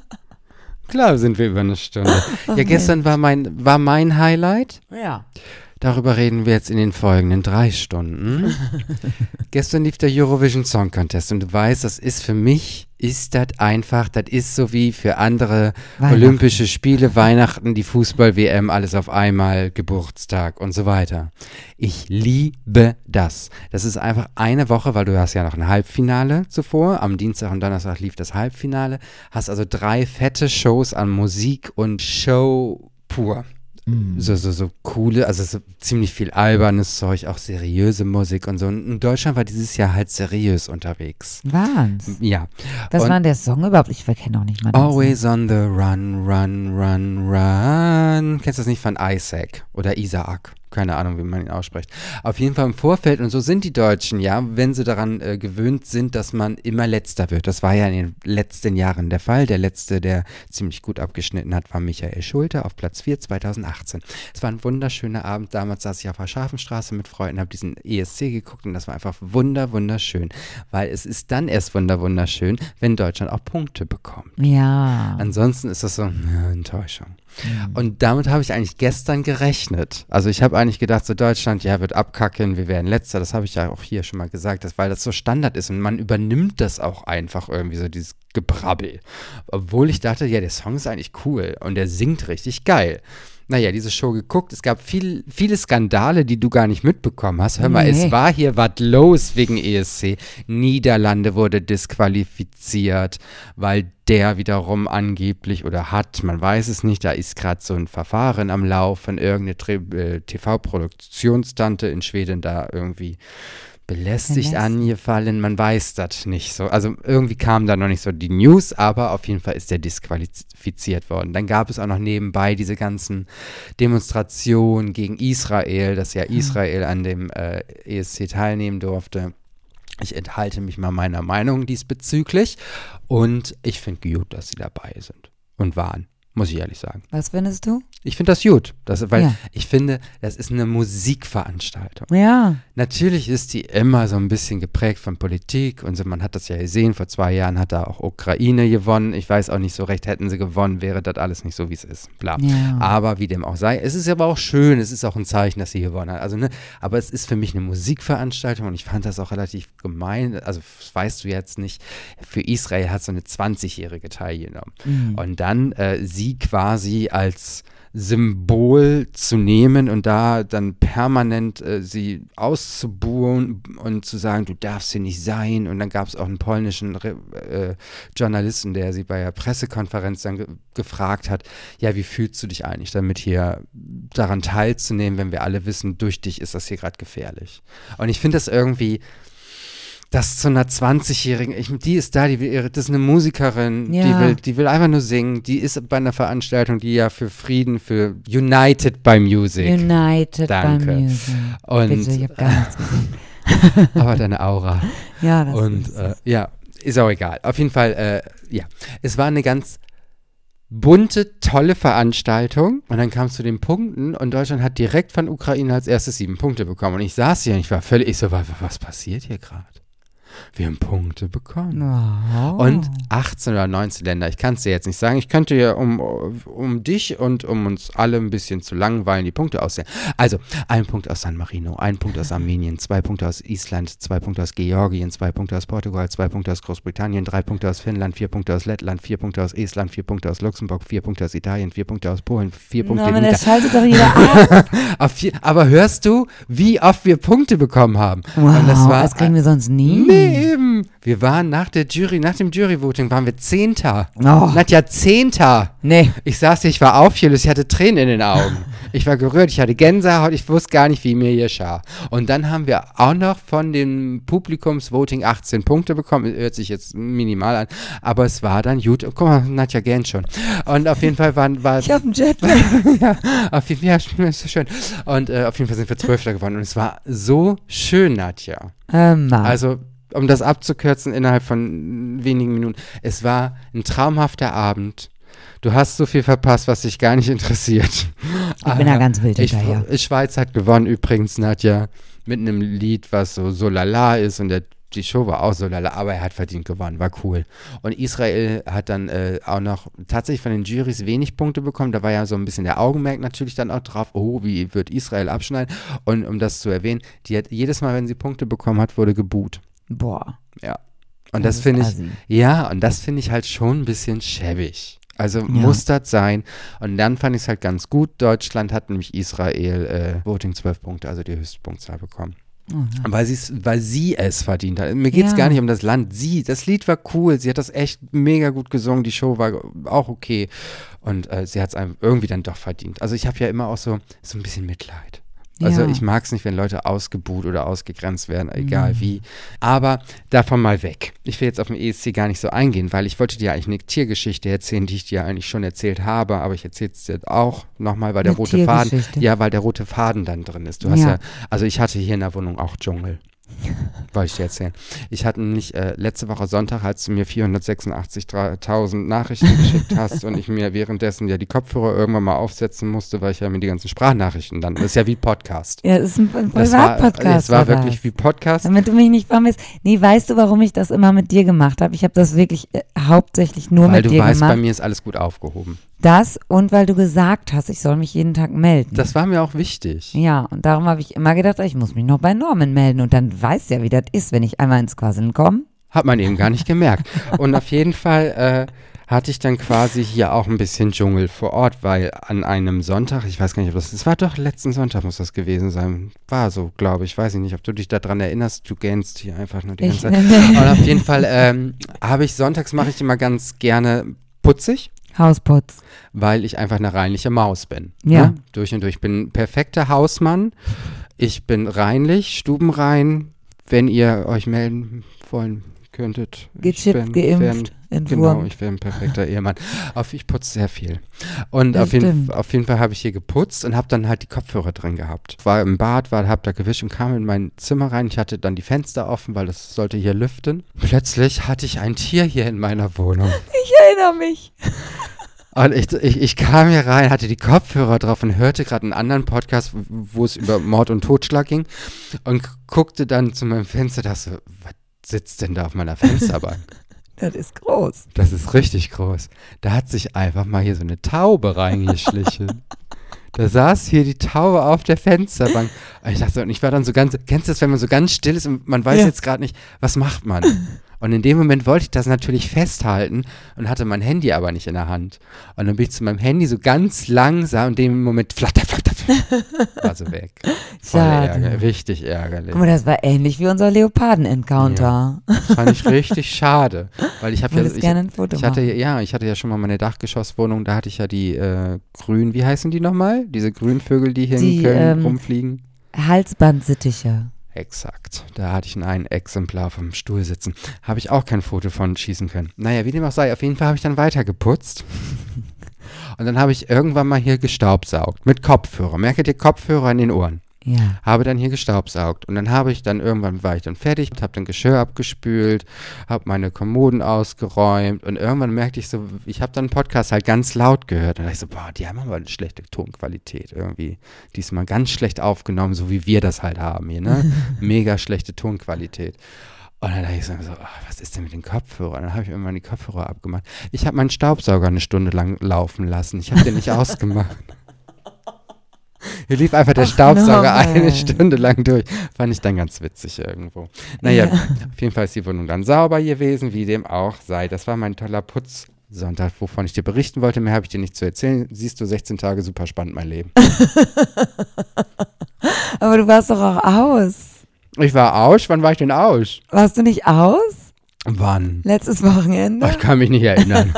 Klar sind wir über eine Stunde. Ja, Okay. gestern war mein, war mein Highlight. Ja. Darüber reden wir jetzt in den folgenden drei Stunden. Gestern lief der Eurovision Song Contest und du weißt, das ist für mich, ist das einfach, das ist so wie für andere Olympische Spiele, Weihnachten, die Fußball-W M, alles auf einmal, Geburtstag und so weiter. Ich liebe das. Das ist einfach eine Woche, weil du hast ja noch ein Halbfinale zuvor. Am Dienstag und Donnerstag lief das Halbfinale. Hast also drei fette Shows an Musik und Show pur. So, so, so coole, also so ziemlich viel albernes Zeug, auch seriöse Musik und so. Und in Deutschland war dieses Jahr halt seriös unterwegs. Was? Ja. Was Und war denn der Song überhaupt? Ich kenne auch nicht mal den Always Song. on the run, run, run, run. Kennst du das nicht von Isaac oder Isaac? Keine Ahnung, wie man ihn ausspricht. Auf jeden Fall im Vorfeld, und so sind die Deutschen, ja, wenn sie daran äh, gewöhnt sind, dass man immer Letzter wird. Das war ja in den letzten Jahren der Fall. Der Letzte, der ziemlich gut abgeschnitten hat, war Michael Schulte auf Platz vier zweitausendachtzehn. Es war ein wunderschöner Abend. Damals saß ich auf der Scharfenstraße mit Freunden, habe diesen E S C geguckt und das war einfach wunder, wunderschön. Weil es ist dann erst wunder, wunderschön, wenn Deutschland auch Punkte bekommt. Ja. Ansonsten ist das so eine Enttäuschung. Mhm. Und damit habe ich eigentlich gestern gerechnet. Also ich habe eigentlich gedacht, so Deutschland, ja, wird abkacken, wir werden Letzter. Das habe ich ja auch hier schon mal gesagt, dass, weil das so Standard ist und man übernimmt das auch einfach irgendwie, so dieses Gebrabbel. Obwohl ich dachte, ja, der Song ist eigentlich cool und der singt richtig geil. Naja, diese Show geguckt, es gab viel, viele Skandale, die du gar nicht mitbekommen hast. Hör mal, Nee. es war hier was los wegen E S C. Niederlande wurde disqualifiziert, weil der wiederum angeblich oder hat, man weiß es nicht, da ist gerade so ein Verfahren am Laufen, irgendeine Tre- äh, T V-Produktionstante in Schweden da irgendwie belästigt Belästigt. angefallen, man weiß das nicht so. Also irgendwie kam da noch nicht so die News, aber auf jeden Fall ist der disqualifiziert worden. Dann gab es auch noch nebenbei diese ganzen Demonstrationen gegen Israel, dass ja Israel an dem äh, E S C teilnehmen durfte. Ich enthalte mich mal meiner Meinung diesbezüglich und ich finde gut, dass sie dabei sind und waren, muss ich ehrlich sagen. Was findest du? Ich finde das gut, das, weil Ja. ich finde, das ist eine Musikveranstaltung. Ja. Natürlich ist die immer so ein bisschen geprägt von Politik und so, man hat das ja gesehen, vor zwei Jahren hat da auch Ukraine gewonnen. Ich weiß auch nicht so recht, hätten sie gewonnen, wäre das alles nicht so, wie es ist. Bla. Ja. Aber wie dem auch sei, es ist aber auch schön, es ist auch ein Zeichen, dass sie gewonnen hat. Also, ne, aber es ist für mich eine Musikveranstaltung und ich fand das auch relativ gemein. Also, das weißt du jetzt nicht, für Israel hat so eine zwanzigjährige teilgenommen. Mhm. Und dann äh, sie quasi als Symbol zu nehmen und da dann permanent äh, sie auszubuhen und zu sagen, du darfst hier nicht sein. Und dann gab es auch einen polnischen Re äh, Journalisten, der sie bei der Pressekonferenz dann ge gefragt hat, ja, wie fühlst du dich eigentlich damit, hier daran teilzunehmen, wenn wir alle wissen, durch dich ist das hier gerade gefährlich. Und ich finde das irgendwie, das zu einer zwanzigjährigen, ich, die ist da, die will ihre, das ist eine Musikerin, Ja. die will, die will einfach nur singen, die ist bei einer Veranstaltung, die ja für Frieden, für United by Music. United Danke. by Music. Und, Bitte, ich habe gar nichts gesehen. aber deine Aura. Ja, das Und ist äh, ja, ist auch egal. Auf jeden Fall, äh, ja, es war eine ganz bunte, tolle Veranstaltung und dann kam es zu den Punkten und Deutschland hat direkt von Ukraine als erstes sieben Punkte bekommen und ich saß hier und ich war völlig, ich so, was, was passiert hier gerade? Wir haben Punkte bekommen. Wow. Und achtzehn oder neunzehn Länder, ich kann es dir jetzt nicht sagen, ich könnte ja um, um dich und um uns alle ein bisschen zu langweilen die Punkte aussehen. Also, ein Punkt aus San Marino, ein Punkt aus Armenien, zwei Punkte aus Island, zwei Punkte aus Georgien, zwei Punkte aus Portugal, zwei Punkte aus Großbritannien, drei Punkte aus Finnland, vier Punkte aus Lettland, vier Punkte aus Estland, vier Punkte aus Luxemburg, vier Punkte aus Italien, vier Punkte aus Polen, vier Punkte Na, in aber das Nieder- schaltet doch jeder ab. Auf vier, aber hörst du, wie oft wir Punkte bekommen haben? Wow, Und das war das kriegen wir sonst nie. Nee, eben. Wir waren nach der Jury, nach dem Jury-Voting waren wir Zehnter. Oh. Nadja, Zehnter. Nee. Ich saß hier, ich war aufgelöst, ich hatte Tränen in den Augen. Ich war gerührt, ich hatte Gänsehaut, ich wusste gar nicht, wie mir hier geschah. Und dann haben wir auch noch von dem Publikumsvoting achtzehn Punkte bekommen. Hört sich jetzt minimal an, aber es war dann gut. Guck mal, Nadja gähnt schon. Und auf jeden Fall waren, war Ich habe einen Jetlag. ja, auf jeden Fall, ja, ist so schön. Und äh, auf jeden Fall sind wir Zwölfter geworden. Und es war so schön, Nadja. Ähm, Also, um das abzukürzen innerhalb von wenigen Minuten, es war ein traumhafter Abend. Du hast so viel verpasst, was dich gar nicht interessiert. ich bin da ganz wild Ich, hinterher. Schweiz hat gewonnen übrigens, Nadja, mit einem Lied, was so so lala ist und der, die Show war auch so lala, aber er hat verdient gewonnen, war cool. Und Israel hat dann äh, auch noch tatsächlich von den Jurys wenig Punkte bekommen, da war ja so ein bisschen der Augenmerk natürlich dann auch drauf, oh, wie wird Israel abschneiden? Und um das zu erwähnen, die hat jedes Mal, wenn sie Punkte bekommen hat, wurde geboot. Boah. Ja. Und Das das, ist finde ich, assi. ja, und das finde ich halt schon ein bisschen schäbig. Also muss das sein. Und dann fand ich es halt ganz gut. Deutschland hat nämlich Israel äh, Voting zwölf Punkte, also die höchste Punktzahl bekommen. Oh, ja. Weil, sie's, weil sie es verdient hat. Mir geht es Ja. gar nicht um das Land. Sie, das Lied war cool. Sie hat das echt mega gut gesungen. Die Show war auch okay. Und äh, sie hat es irgendwie dann doch verdient. Also ich habe ja immer auch so, so ein bisschen Mitleid. Also Ja. ich mag es nicht, wenn Leute ausgebuht oder ausgegrenzt werden, egal mhm. wie. Aber davon mal weg. Ich will jetzt auf den E S C gar nicht so eingehen, weil ich wollte dir eigentlich eine Tiergeschichte erzählen, die ich dir eigentlich schon erzählt habe, aber ich erzähle es dir auch nochmal, weil der Eine rote Faden, Tiergeschichte? ja, weil der rote Faden dann drin ist. Du hast Ja. ja, also ich hatte hier in der Wohnung auch Dschungel. Wollte ich dir erzählen. Ich hatte nämlich äh, letzte Woche Sonntag, als du mir vierhundertsechsundachtzigtausend Nachrichten geschickt hast und ich mir währenddessen ja die Kopfhörer irgendwann mal aufsetzen musste, weil ich ja mir die ganzen Sprachnachrichten dann, das ist ja wie Podcast. Ja, es ist ein, ein Das war, Privatpodcast. es war oder wirklich was? wie Podcast. Damit du mich nicht vermisst. Nee, weißt du, warum ich das immer mit dir gemacht habe? Ich habe das wirklich äh, hauptsächlich nur Weil mit du dir weißt, gemacht. bei mir ist alles gut aufgehoben. Das und weil du gesagt hast, ich soll mich jeden Tag melden. Das war mir auch wichtig. Ja, und darum habe ich immer gedacht, ich muss mich noch bei Norman melden. Und dann weiß ja, wie das ist, wenn ich einmal ins Quasseln komme. Hat man eben gar nicht gemerkt. Und auf jeden Fall äh, hatte ich dann quasi hier auch ein bisschen Dschungel vor Ort, weil an einem Sonntag, ich weiß gar nicht, ob das, es war doch letzten Sonntag muss das gewesen sein, war so, glaube ich, weiß ich nicht, ob du dich daran erinnerst, du gähnst hier einfach nur die Ich, ganze Zeit. Und auf jeden Fall ähm, habe ich, sonntags mache ich immer ganz gerne putzig. Hausputz. Weil ich einfach eine reinliche Maus bin. Ja. Ne? Durch und durch. Ich bin ein perfekter Hausmann. Ich bin reinlich, stubenrein, wenn ihr euch melden wollen könntet. Gechippt, geimpft, Genau, entwurmt. ich wäre ein perfekter Ehemann. Auf, ich putze sehr viel. Und Das auf jeden, stimmt. auf jeden Fall habe ich hier geputzt und habe dann halt die Kopfhörer drin gehabt. War im Bad, war, hab da gewischt und kam in mein Zimmer rein. Ich hatte dann die Fenster offen, weil das sollte hier lüften. Plötzlich hatte ich ein Tier hier in meiner Wohnung. Ich erinnere mich. Und ich, ich, ich kam hier rein, hatte die Kopfhörer drauf und hörte gerade einen anderen Podcast, wo, wo es über Mord und Totschlag ging und guckte dann zu meinem Fenster, dachte, was sitzt denn da auf meiner Fensterbank? Das ist groß. Das ist richtig groß. Da hat sich einfach mal hier so eine Taube reingeschlichen. Da saß hier die Taube auf der Fensterbank. Und ich dachte so, und ich war dann so ganz, kennst du das, wenn man so ganz still ist und man weiß Ja. jetzt gerade nicht, was macht man? Und in dem Moment wollte ich das natürlich festhalten und hatte mein Handy aber nicht in der Hand. Und dann bin ich zu meinem Handy so ganz langsam und in dem Moment flatter, flatter, flatter, war so weg. Voll Schade. ärgerlich, richtig ärgerlich. Guck mal, das war ähnlich wie unser Leoparden-Encounter. Das fand ich richtig schade, weil ich habe Ich ja, würde ich, gerne ein Foto ich hatte machen. ja, ich hatte ja schon mal meine Dachgeschosswohnung, da hatte ich ja die äh, grün, wie heißen die nochmal? Diese Grünvögel, die hier Die, in Köln ähm, rumfliegen. Halsbandsittiche. Exakt. Da hatte ich ein Exemplar vom Stuhl sitzen. Habe ich auch kein Foto von schießen können. Naja, wie dem auch sei, auf jeden Fall habe ich dann weiter geputzt. Und dann habe ich irgendwann mal hier gestaubsaugt. Mit Kopfhörer. Merket ihr Kopfhörer in den Ohren? Ja. Habe dann hier gestaubsaugt. Und dann habe ich dann, irgendwann war ich dann fertig, habe dann Geschirr abgespült, habe meine Kommoden ausgeräumt und irgendwann merkte ich so, ich habe dann einen Podcast halt ganz laut gehört. Und da dachte ich so, boah, die haben aber eine schlechte Tonqualität irgendwie. Diesmal ganz schlecht aufgenommen, so wie wir das halt haben hier, ne? Mega schlechte Tonqualität. Und dann dachte ich so, oh, was ist denn mit den Kopfhörern? Dann habe ich irgendwann die Kopfhörer abgemacht. Ich habe meinen Staubsauger eine Stunde lang laufen lassen. Ich habe den nicht ausgemacht. Hier lief einfach der Ach, Staubsauger nein. eine Stunde lang durch. Fand ich dann ganz witzig irgendwo. Naja, Ja. auf jeden Fall ist die Wohnung dann sauber gewesen, wie dem auch sei. Das war mein toller Putzsonntag, wovon ich dir berichten wollte. Mehr habe ich dir nicht zu erzählen. Siehst du, sechzehn Tage, super spannend, mein Leben. Aber du warst doch auch aus. Ich war aus. Wann war ich denn aus? Warst du nicht aus? Wann? Letztes Wochenende? Oh, ich kann mich nicht erinnern.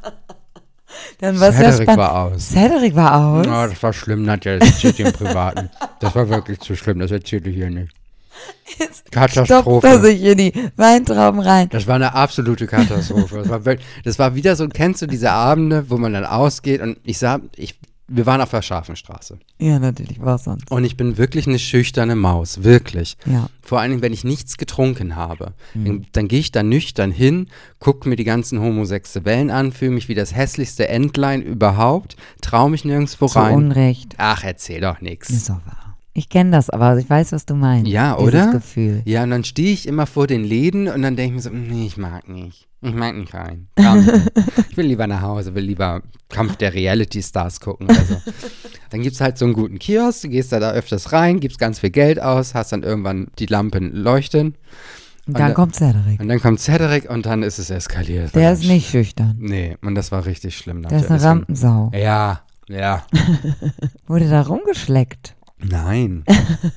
Dann war es ja Cedric spannend. war aus. Cedric war aus? Oh, das war schlimm, Nadja, das erzählt ihr im Privaten. Das war wirklich zu schlimm, das erzählt ihr hier nicht. Jetzt stopft Katastrophe. er sich in die Weintrauben rein. Das war eine absolute Katastrophe. Das war, wirklich, das war wieder so, kennst du diese Abende, wo man dann ausgeht und ich sah, ich, wir waren auf der Scharfenstraße. Ja, natürlich, was sonst? Und ich bin wirklich eine schüchterne Maus, wirklich. Ja. Vor allen Dingen, wenn ich nichts getrunken habe. Dann, dann gehe ich da nüchtern hin, gucke mir die ganzen Homosexuellen an, fühle mich wie das hässlichste Entlein überhaupt, traue mich nirgendwo Zu rein. Unrecht. Ach, erzähl doch nichts. Ist doch wahr. Ich kenne das, aber ich weiß, was du meinst. Ja, Dieses oder? Gefühl. Ja, und dann stehe ich immer vor den Läden und dann denke ich mir so, nee, ich mag nicht. Ich mag nicht rein. Komm. Ich will lieber nach Hause, will lieber Kampf der Reality-Stars gucken. Also. Dann gibt es halt so einen guten Kiosk, du gehst da, da öfters rein, gibst ganz viel Geld aus, hast dann irgendwann die Lampen leuchten. Und dann da- kommt Cedric. Und dann kommt Cedric und dann ist es eskaliert. Der ist nicht schüchtern. Nee, und das war richtig schlimm. Der ist eine Rampensau. Ja, ja. Wurde da rumgeschleckt. Nein.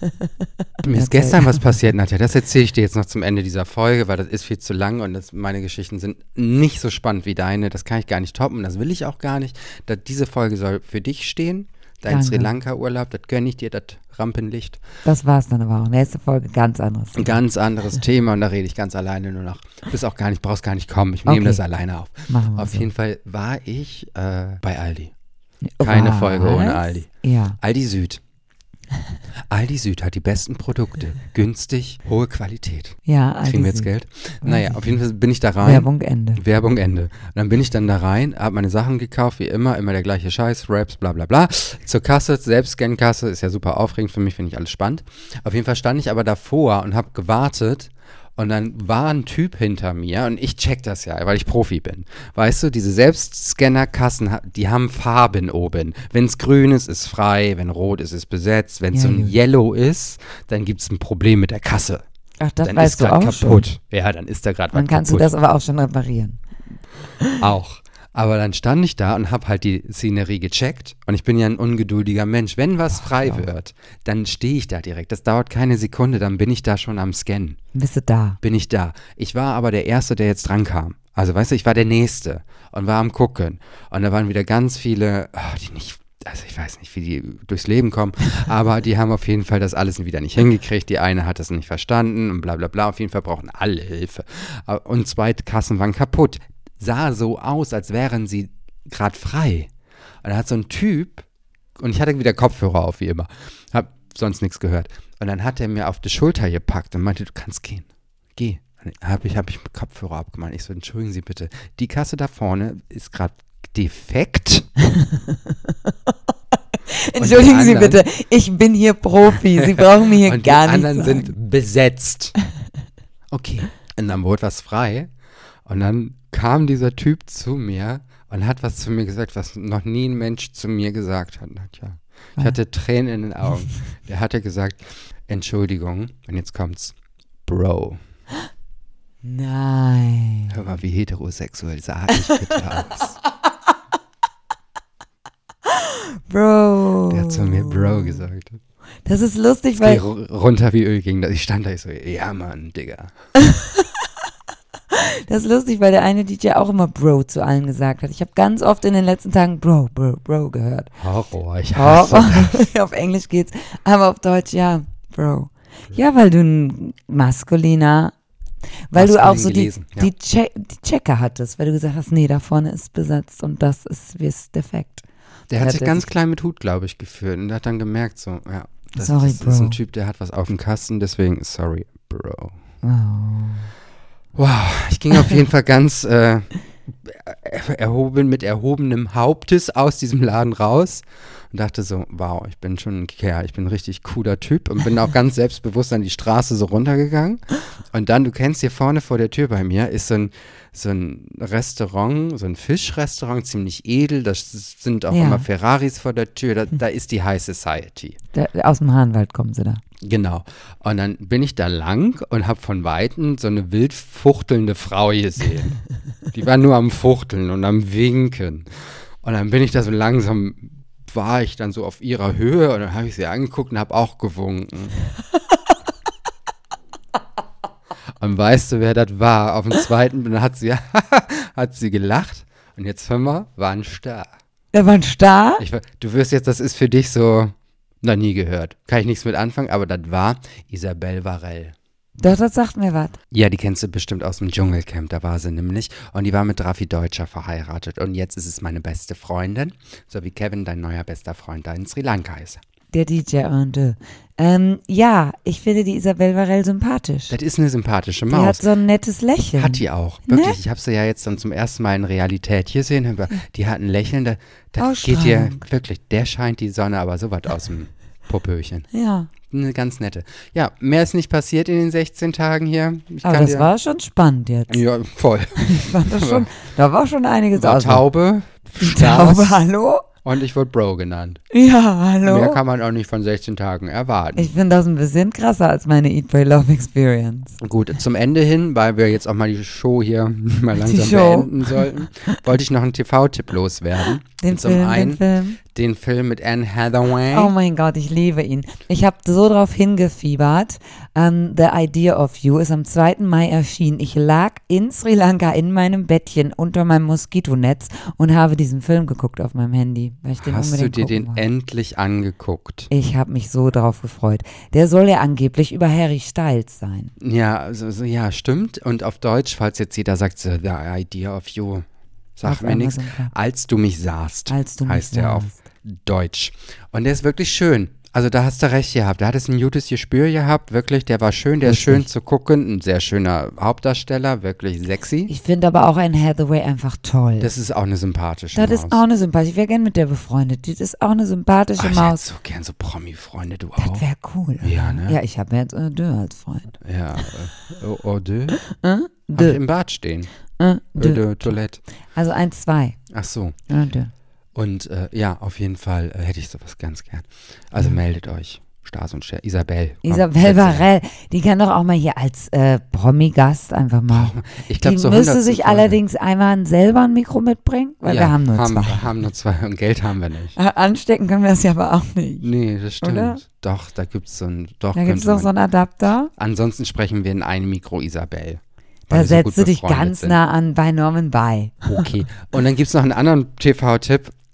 Mir ist gestern was passiert, Nadja. Das erzähle ich dir jetzt noch zum Ende dieser Folge, weil das ist viel zu lang und das, meine Geschichten sind nicht so spannend wie deine. Das kann ich gar nicht toppen, das will ich auch gar nicht. Da, diese Folge soll für dich stehen. Dein Danke. Sri Lanka-Urlaub, das gönne ich dir, das Rampenlicht. Das war's dann aber auch. Nächste Folge ganz anderes. Ein ganz anderes Thema und da rede ich ganz alleine nur noch. Du bist auch gar nicht, brauchst gar nicht kommen. Ich nehme Okay. das alleine auf. Machen wir Auf so. jeden Fall war ich äh, bei Aldi. Keine Was? Folge ohne Aldi. Ja. Aldi Süd. Aldi Süd hat die besten Produkte. Günstig, hohe Qualität. Ja, Aldi Kriegen wir jetzt Süd. Geld? Weiß Naja, ich auf jeden Fall bin ich da rein. Werbung Ende. Werbung Ende. Und dann bin ich dann da rein, habe meine Sachen gekauft, wie immer, immer der gleiche Scheiß, Raps, bla bla bla. Zur Kasse, Selbstscan-Kasse, ist ja super aufregend für mich, finde ich alles spannend. Auf jeden Fall stand ich aber davor und habe gewartet und dann war ein Typ hinter mir und ich check das ja, weil ich Profi bin. Weißt du, diese Selbstscanner-Kassen, ha- die haben Farben oben. Wenn es grün ist, ist frei, wenn rot ist, ist besetzt. Wenn es Ja, so ein gut. Yellow ist, dann gibt es ein Problem mit der Kasse. Ach, das dann weißt ist du grad auch kaputt. schon. Ja, dann ist da gerade was Dann kannst kaputt. du das aber auch schon reparieren. Auch. Aber dann stand ich da und habe halt die Szenerie gecheckt und ich bin ja ein ungeduldiger Mensch. Wenn was frei wird, dann stehe ich da direkt. Das dauert keine Sekunde, dann bin ich da schon am Scannen. Bist du da? Bin ich da. Ich war aber der Erste, der jetzt dran kam. Also weißt du, ich war der Nächste und war am Gucken. Und da waren wieder ganz viele, ah, die nicht also ich weiß nicht, wie die durchs Leben kommen, aber die haben auf jeden Fall das alles wieder nicht hingekriegt. Die eine hat das nicht verstanden und bla bla bla. Auf jeden Fall brauchen alle Hilfe. Und zwei Kassen waren kaputt. Sah so aus, als wären sie gerade frei. Und da hat so ein Typ, und ich hatte wieder Kopfhörer auf, wie immer, hab sonst nichts gehört. Und dann hat er mir auf die Schulter gepackt und meinte, du kannst gehen. Geh. Habe ich, hab ich mit Kopfhörer abgemacht. Ich so, entschuldigen Sie bitte, die Kasse da vorne ist gerade defekt. Entschuldigen Sie anderen, bitte, ich bin hier Profi, Sie brauchen mir hier und gar nichts sagen. Die anderen sind besetzt. Okay. Und dann wurde was frei und dann kam dieser Typ zu mir und hat was zu mir gesagt, was noch nie ein Mensch zu mir gesagt hat. Ja. Ich hatte Tränen in den Augen. Der hatte gesagt, Entschuldigung, und jetzt kommt's, Bro. Nein. Hör mal, wie heterosexuell sah ich bitte aus. Bro. Der hat zu mir Bro gesagt. Das ist lustig, Ich weil... geh ru- runter wie Öl ging das. Ich stand da, ich so, ja Mann, Digga. Das ist lustig, weil der eine D J auch immer Bro zu allen gesagt hat. Ich habe ganz oft in den letzten Tagen Bro, Bro, Bro gehört. Horror, ich hasse Oh, auf Englisch geht's, aber auf Deutsch ja, Bro. Ja, weil du ein maskuliner, weil Maskulin du auch so gelesen, die, ja. die, Che- die Checker hattest, weil du gesagt hast, nee, da vorne ist besetzt und das ist, wie ist defekt. Der hat Hat sich er ganz sich- klein mit Hut, glaube ich, geführt und hat dann gemerkt, so, ja, das, Sorry, das ist ein Bro. Typ, der hat was auf dem Kasten, deswegen, sorry, Bro. Oh. Wow, ich ging auf jeden Fall ganz äh, erhoben, mit erhobenem Hauptes aus diesem Laden raus und dachte so, wow, ich bin schon ein Kerl, ich bin ein richtig cooler Typ und bin auch ganz selbstbewusst an die Straße so runtergegangen. Und dann, du kennst hier vorne vor der Tür bei mir, ist so ein, so ein Restaurant, so ein Fischrestaurant, ziemlich edel, da sind auch Ja. immer Ferraris vor der Tür, da, da ist die High Society. Der, aus dem Hahnwald kommen sie da. Genau. Und dann bin ich da lang und habe von Weitem so eine wild fuchtelnde Frau gesehen. Die war nur am Fuchteln und am Winken. Und dann bin ich da so langsam, war ich dann so auf ihrer Höhe und dann habe ich sie angeguckt und habe auch gewunken. Und weißt du, wer das war? Auf dem zweiten, dann hat sie, hat sie gelacht und jetzt hör mal, war ein Star. Der war ein Star? Ich, du wirst jetzt, das ist für dich so, noch nie gehört. Kann ich nichts mit anfangen, aber das war Isabelle Varell. Doch, das sagt mir was. Ja, die kennst du bestimmt aus dem Dschungelcamp, da war sie nämlich. Und die war mit Raffi Deutscher verheiratet. Und jetzt ist es meine beste Freundin, so wie Kevin, dein neuer bester Freund da in Sri Lanka ist. Der D J en deux. Ähm, ja, ich finde die Isabelle Varell sympathisch. Das ist eine sympathische Die Maus. hat so ein nettes Lächeln. Hat die auch. Wirklich, Ne? ich habe sie ja jetzt dann zum ersten Mal in Realität hier sehen. Aber die hat ein Lächeln, da, da geht dir Ausstrahlung. wirklich, der scheint die Sonne aber so was aus dem Popöchen. Ja, Eine ganz nette. Ja, mehr ist nicht passiert in den sechzehn Tagen hier. Ich aber kann das dir, war schon spannend jetzt. Ja, voll. Ich fand das schon, da war schon einiges War aus. Taube, Die Stars Taube, hallo? und ich wurde Bro genannt. Ja, hallo? Mehr kann man auch nicht von sechzehn Tagen erwarten. Ich finde das ein bisschen krasser als meine Eat, Pray, Love Experience. Gut, zum Ende hin, weil wir jetzt auch mal die Show hier mal langsam Show. beenden sollten, wollte ich noch einen T V-Tipp loswerden. Den Zum Film, einen den Film. den Film mit Anne Hathaway. Oh mein Gott, ich liebe ihn. Ich habe so drauf hingefiebert. Um, The Idea of You ist am zweiten Mai erschienen. Ich lag in Sri Lanka in meinem Bettchen unter meinem Moskitonetz und habe diesen Film geguckt auf meinem Handy. Weil ich den Hast du unbedingt dir gucken den wollte. endlich angeguckt? Ich habe mich so drauf gefreut. Der soll ja angeblich über Harry Styles sein. Ja, also, so, ja, stimmt. Und auf Deutsch, falls jetzt jeder sagt, so, The Idea of You, sag Auf mir nichts. Amazon Prime. Als du mich sahst, Als du mich heißt der auf sahst. Deutsch. Und der ist wirklich schön. Also da hast du recht gehabt. Da hat es ein gutes Gespür gehabt, wirklich. Der war schön, der ist schön Richtig. zu gucken. Ein sehr schöner Hauptdarsteller, wirklich sexy. Ich finde aber auch Anne Hathaway einfach toll. Das ist auch eine sympathische Das Maus. ist auch eine sympathische. Ich wäre gern mit der befreundet. Die ist auch eine sympathische Ach, ich hätte Maus. so gern so Promi-Freunde, du auch. Das wäre cool. Ja, oder? ne? Ja, ich habe jetzt äh, Dö als Freund. Ja, äh, oh, oh, deux? Äh? Ach, Dö. im Bad stehen. Äh, Äh, Dö. de Toilette. Also eins, zwei. Ach so. Äh, Dö. Und äh, ja, auf jeden Fall äh, hätte ich sowas ganz gern. Also meldet euch. Stars und Sterne. Isabelle. komm, Isabelle setz dich. Varell, die kann doch auch mal hier als äh, Promi-Gast einfach mal. Ich glaube, Die so müsste hundert sich Folgen. allerdings einmal selber ein Mikro mitbringen, weil ja, wir haben nur haben, zwei. haben nur zwei und Geld haben wir nicht. Äh, Anstecken können wir das ja aber auch nicht. Nee, das stimmt. Oder? Doch, da gibt es so ein. Doch, Da gibt es könnte doch so man- einen Adapter. Ansonsten sprechen wir in ein Mikro Isabelle. Da weil wir so setzt gut du dich befreundet ganz sind. nah an bei Norman bei. Okay. Und dann gibt es noch einen anderen T V-Tipp.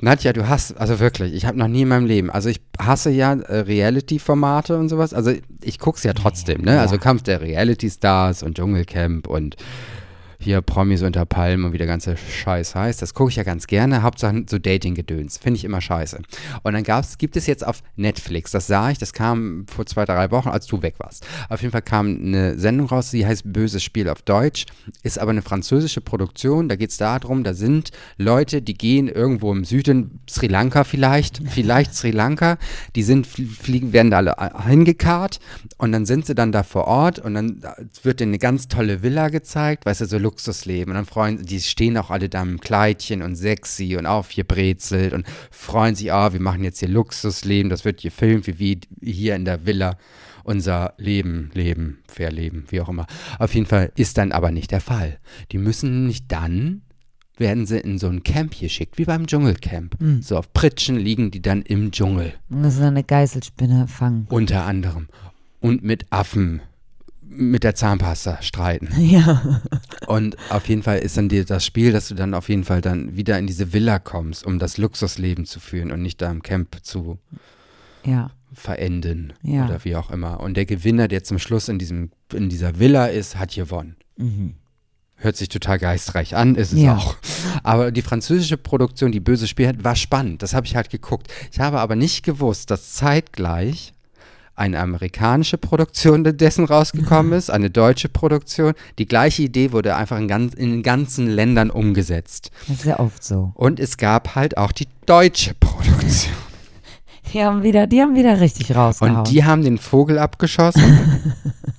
Nadja, du hast, also wirklich, ich habe noch nie in meinem Leben, also ich hasse ja äh, Reality-Formate und sowas, also ich gucke es ja trotzdem, ne? Ja. Also Kampf der Reality-Stars und Dschungelcamp und hier Promis unter Palmen und wie der ganze Scheiß heißt, das gucke ich ja ganz gerne, Hauptsache so Dating-Gedöns, finde ich immer scheiße. Und dann gab's, gibt es jetzt auf Netflix, das sah ich, das kam vor zwei, drei Wochen, als du weg warst. Auf jeden Fall kam eine Sendung raus, die heißt Böses Spiel auf Deutsch, ist aber eine französische Produktion, da geht es darum, da sind Leute, die gehen irgendwo im Süden, Sri Lanka vielleicht, vielleicht Sri Lanka, die sind, fliegen, werden da alle hingekarrt und dann sind sie dann da vor Ort und dann wird denen eine ganz tolle Villa gezeigt, weißt du, so Luxusleben und dann freuen die stehen auch alle da im Kleidchen und sexy und aufgebrezelt und freuen sich, ah, wir machen jetzt hier Luxusleben, das wird gefilmt, wie wir hier in der Villa unser Leben leben, verleben, wie auch immer. Auf jeden Fall ist dann aber nicht der Fall. Die müssen nicht dann, werden sie in so ein Camp geschickt, wie beim Dschungelcamp. Mhm. So auf Pritschen liegen die dann im Dschungel. Und das ist eine Geißelspinne fangen. Unter anderem. Und mit Affen mit der Zahnpasta streiten. Ja. Und auf jeden Fall ist dann dir das Spiel, dass du dann auf jeden Fall dann wieder in diese Villa kommst, um das Luxusleben zu führen und nicht da im Camp zu ja. verenden ja. oder wie auch immer. Und der Gewinner, der zum Schluss in diesem in dieser Villa ist, hat gewonnen. Mhm. Hört sich total geistreich an, ist es ja. auch. Aber die französische Produktion, die Böse Spiel, war spannend. Das habe ich halt geguckt. Ich habe aber nicht gewusst, dass zeitgleich eine amerikanische Produktion dessen rausgekommen ist, eine deutsche Produktion. Die gleiche Idee wurde einfach in, ganz, in den ganzen Ländern umgesetzt. Das ist ja oft so. Und es gab halt auch die deutsche Produktion. Die haben wieder, die haben wieder richtig rausgehauen. Und die haben den Vogel abgeschossen.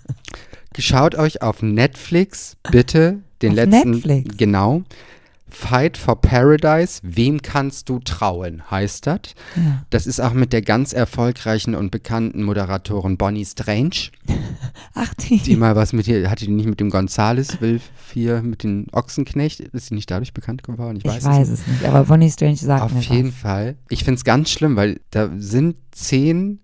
Schaut euch auf Netflix bitte den auf letzten, Netflix? Genau, Fight for Paradise, wem kannst du trauen, heißt das. Ja. Das ist auch mit der ganz erfolgreichen und bekannten Moderatorin Bonnie Strange. Ach, die. Die mal was mit ihr, hatte die nicht mit dem Gonzales, Will hier mit dem Ochsenknecht, ist sie nicht dadurch bekannt geworden? Ich weiß, ich weiß es nicht, aber Bonnie Strange sagt auf mir jeden was. Fall. Ich finde es ganz schlimm, weil da sind zehn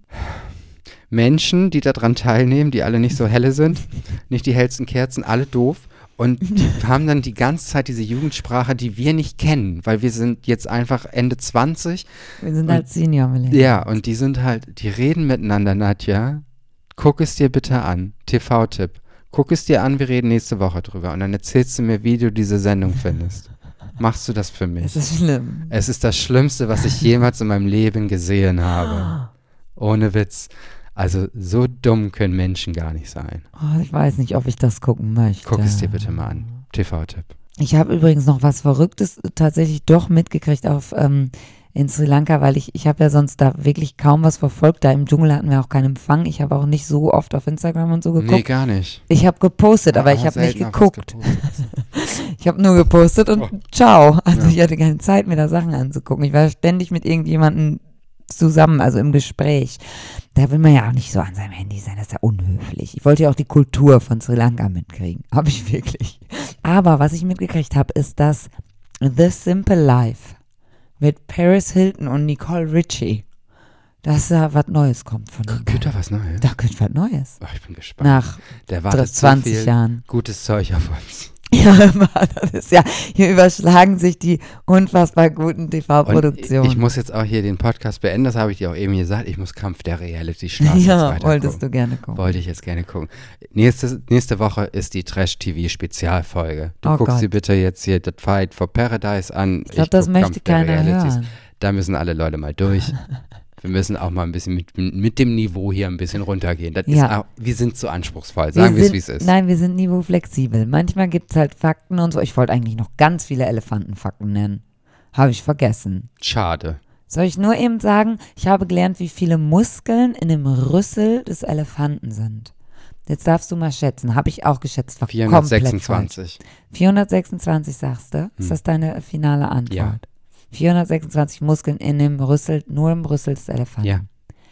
Menschen, die daran teilnehmen, die alle nicht so helle sind, nicht die hellsten Kerzen, alle doof. Und die haben dann die ganze Zeit diese Jugendsprache, die wir nicht kennen, weil wir sind jetzt einfach Ende zwanzig. Wir sind und, halt Senior Millennials. Ja, und die sind halt, die reden miteinander, Nadja. Guck es dir bitte an, T V-Tipp. Guck es dir an, wir reden nächste Woche drüber. Und dann erzählst du mir, wie du diese Sendung findest. Machst du das für mich? Es ist schlimm. Es ist das Schlimmste, was ich jemals in meinem Leben gesehen habe. Ohne Witz. Also so dumm können Menschen gar nicht sein. Oh, ich weiß nicht, ob ich das gucken möchte. Guck es dir bitte mal an. T V-Tipp. Ich habe übrigens noch was Verrücktes tatsächlich doch mitgekriegt auf ähm, in Sri Lanka, weil ich, ich habe ja sonst da wirklich kaum was verfolgt. Da im Dschungel hatten wir auch keinen Empfang. Ich habe auch nicht so oft auf Instagram und so geguckt. Nee, gar nicht. Ich habe gepostet, aber Ja, ich habe nicht selten auch geguckt. was gepostet. Ich habe nur gepostet und Oh. ciao. Also Ja. ich hatte keine Zeit, mir da Sachen anzugucken. Ich war ständig mit irgendjemandem zusammen, also im Gespräch. Da will man ja auch nicht so an seinem Handy sein, das ist ja unhöflich. Ich wollte ja auch die Kultur von Sri Lanka mitkriegen. Habe ich wirklich. Aber was ich mitgekriegt habe, ist, dass The Simple Life mit Paris Hilton und Nicole Richie, dass da was Neues kommt von denen. Gibt da was Neues? Da kommt was Neues. Oh, ich bin gespannt. Nach Der wartet zwanzig so viel Jahren. gutes Zeug auf uns. Ja, immer, das ist ja, hier überschlagen sich die unfassbar guten T Und V-Produktionen. ich muss jetzt auch hier den Podcast beenden, das habe ich dir auch eben gesagt. Ich muss Kampf der Reality-Stars jetzt Ja, weiter wolltest gucken. du gerne gucken. Wollte ich jetzt gerne gucken. Nächste, nächste Woche ist die Trash-T V-Spezialfolge. Du Oh guckst Gott. dir bitte jetzt hier das Fight for Paradise an. Ich glaube, das guck möchte Kampf der keiner Realities. hören. Da müssen alle Leute mal durch. Wir müssen auch mal ein bisschen mit, mit dem Niveau hier ein bisschen runtergehen. Das Ja. ist auch, wir sind zu anspruchsvoll. Sagen wir es, sind- wie es ist. Nein, wir sind niveauflexibel. Manchmal gibt es halt Fakten und so. Ich wollte eigentlich noch ganz viele Elefantenfakten nennen. Habe ich vergessen. Schade. Soll ich nur eben sagen, ich habe gelernt, wie viele Muskeln in dem Rüssel des Elefanten sind. Jetzt darfst du mal schätzen. Habe ich auch geschätzt. War komplett falsch. vierhundertsechsundzwanzig. vierhundertsechsundzwanzig sagst du? Ist Hm. das deine finale Antwort? Ja. vierhundertsechsundzwanzig Muskeln in dem Rüssel, nur im Rüssel des Elefanten. Ja.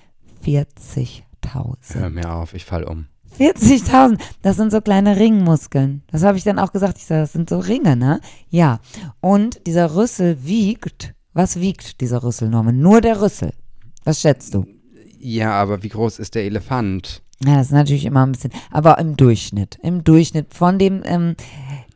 vierzigtausend. Hör mir auf, ich fall um. vierzigtausend, das sind so kleine Ringmuskeln. Das habe ich dann auch gesagt. Ich sage, das sind so Ringe, ne? Ja. Und dieser Rüssel wiegt, was wiegt dieser Rüssel, Norman? Nur der Rüssel. Was schätzt du? Ja, aber wie groß ist der Elefant? Ja, das ist natürlich immer ein bisschen, aber im Durchschnitt. Im Durchschnitt von dem, ähm,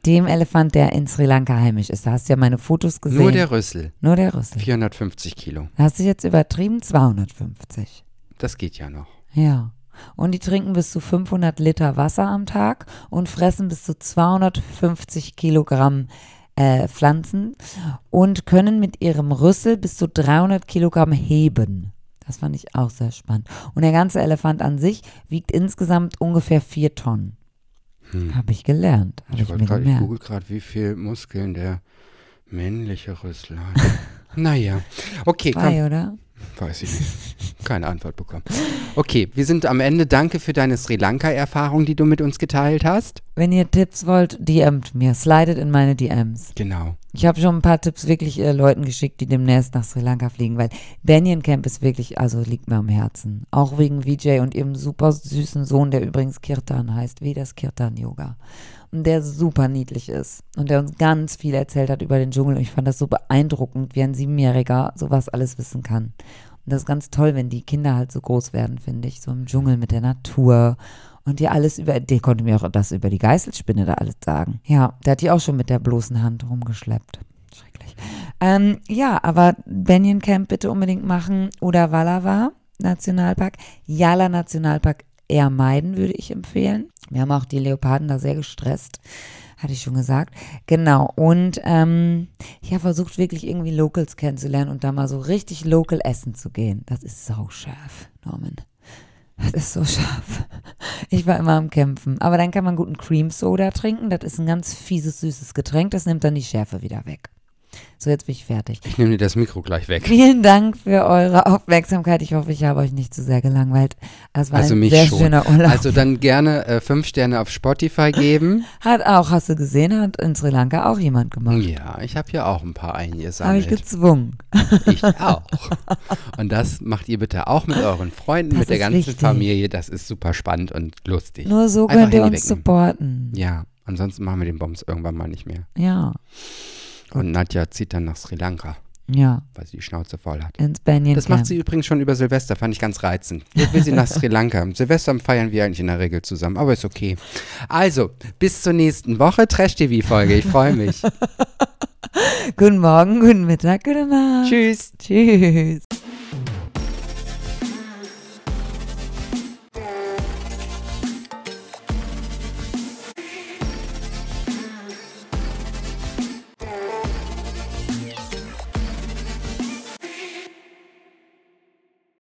Dem Elefant, der in Sri Lanka heimisch ist. Da hast du ja meine Fotos gesehen. Nur der Rüssel. Nur der Rüssel. vierhundertfünfzig Kilo. Da hast du jetzt übertrieben, zweihundertfünfzig. Das geht ja noch. Ja. Und die trinken bis zu fünfhundert Liter Wasser am Tag und fressen bis zu zweihundertfünfzig Kilogramm äh, Pflanzen und können mit ihrem Rüssel bis zu dreihundert Kilogramm heben. Das fand ich auch sehr spannend. Und der ganze Elefant an sich wiegt insgesamt ungefähr vier Tonnen. Hm. Habe ich gelernt. Hab ich ich grad, mir ich google gerade, wie viel Muskeln der männliche Rüssel hat. Naja, okay. Zwei, komm. oder? Weiß ich nicht. Keine Antwort bekommen. Okay, wir sind am Ende. Danke für deine Sri Lanka-Erfahrung, die du mit uns geteilt hast. Wenn ihr Tipps wollt, D M't mir. Slidet in meine D Ms. Genau. Ich habe schon ein paar Tipps wirklich äh, Leuten geschickt, die demnächst nach Sri Lanka fliegen, weil Banyan Camp ist wirklich, also liegt mir am Herzen. Auch wegen V J und ihrem super süßen Sohn, der übrigens Kirtan heißt, wie das Kirtan-Yoga. Und der super niedlich ist und der uns ganz viel erzählt hat über den Dschungel. Und ich fand das so beeindruckend, wie ein Siebenjähriger sowas alles wissen kann. Und das ist ganz toll, wenn die Kinder halt so groß werden, finde ich, so im Dschungel mit der Natur. Und dir alles über, der konnte mir auch das über die Geißelspinne da alles sagen. Ja, der hat die auch schon mit der bloßen Hand rumgeschleppt. Schrecklich. Ähm, ja, aber Banyan Camp bitte unbedingt machen oder Walava Nationalpark. Yala Nationalpark eher meiden, würde ich empfehlen. Wir haben auch die Leoparden da sehr gestresst. Hatte ich schon gesagt. Genau. Und ähm, ich habe versucht, wirklich irgendwie Locals kennenzulernen und da mal so richtig local essen zu gehen. Das ist so scharf, Norman. Das ist so scharf. Ich war immer am Kämpfen. Aber dann kann man guten Cream Soda trinken. Das ist ein ganz fieses, süßes Getränk. Das nimmt dann die Schärfe wieder weg. So, jetzt bin ich fertig. Ich nehme dir das Mikro gleich weg. Vielen Dank für eure Aufmerksamkeit. Ich hoffe, ich habe euch nicht zu sehr gelangweilt. Es war also ein mich sehr schon. schöner Urlaub. Also dann gerne äh, fünf Sterne auf Spotify geben. Hat auch, hast du gesehen, hat in Sri Lanka auch jemand gemacht. Ja, ich habe hier auch ein paar Habe eingesammelt. ich gezwungen. Ich auch. Und das macht ihr bitte auch mit euren Freunden, Das mit der ist ganzen wichtig. Familie. Das ist super spannend und lustig. Nur so Einfach könnt ihr Handy uns wegnehmen. supporten. Ja, ansonsten machen wir den Bombs irgendwann mal nicht mehr. Ja, Und Nadja zieht dann nach Sri Lanka, ja, weil sie die Schnauze voll hat. ins Banyan Das Camp. macht sie übrigens schon über Silvester, fand ich ganz reizend. Jetzt will sie nach Sri Lanka. Silvester feiern wir eigentlich in der Regel zusammen, aber ist okay. Also, bis zur nächsten Woche Trash-T V-Folge. Ich freue mich. Guten Morgen, guten Mittag, gute Nacht. Tschüss. Tschüss.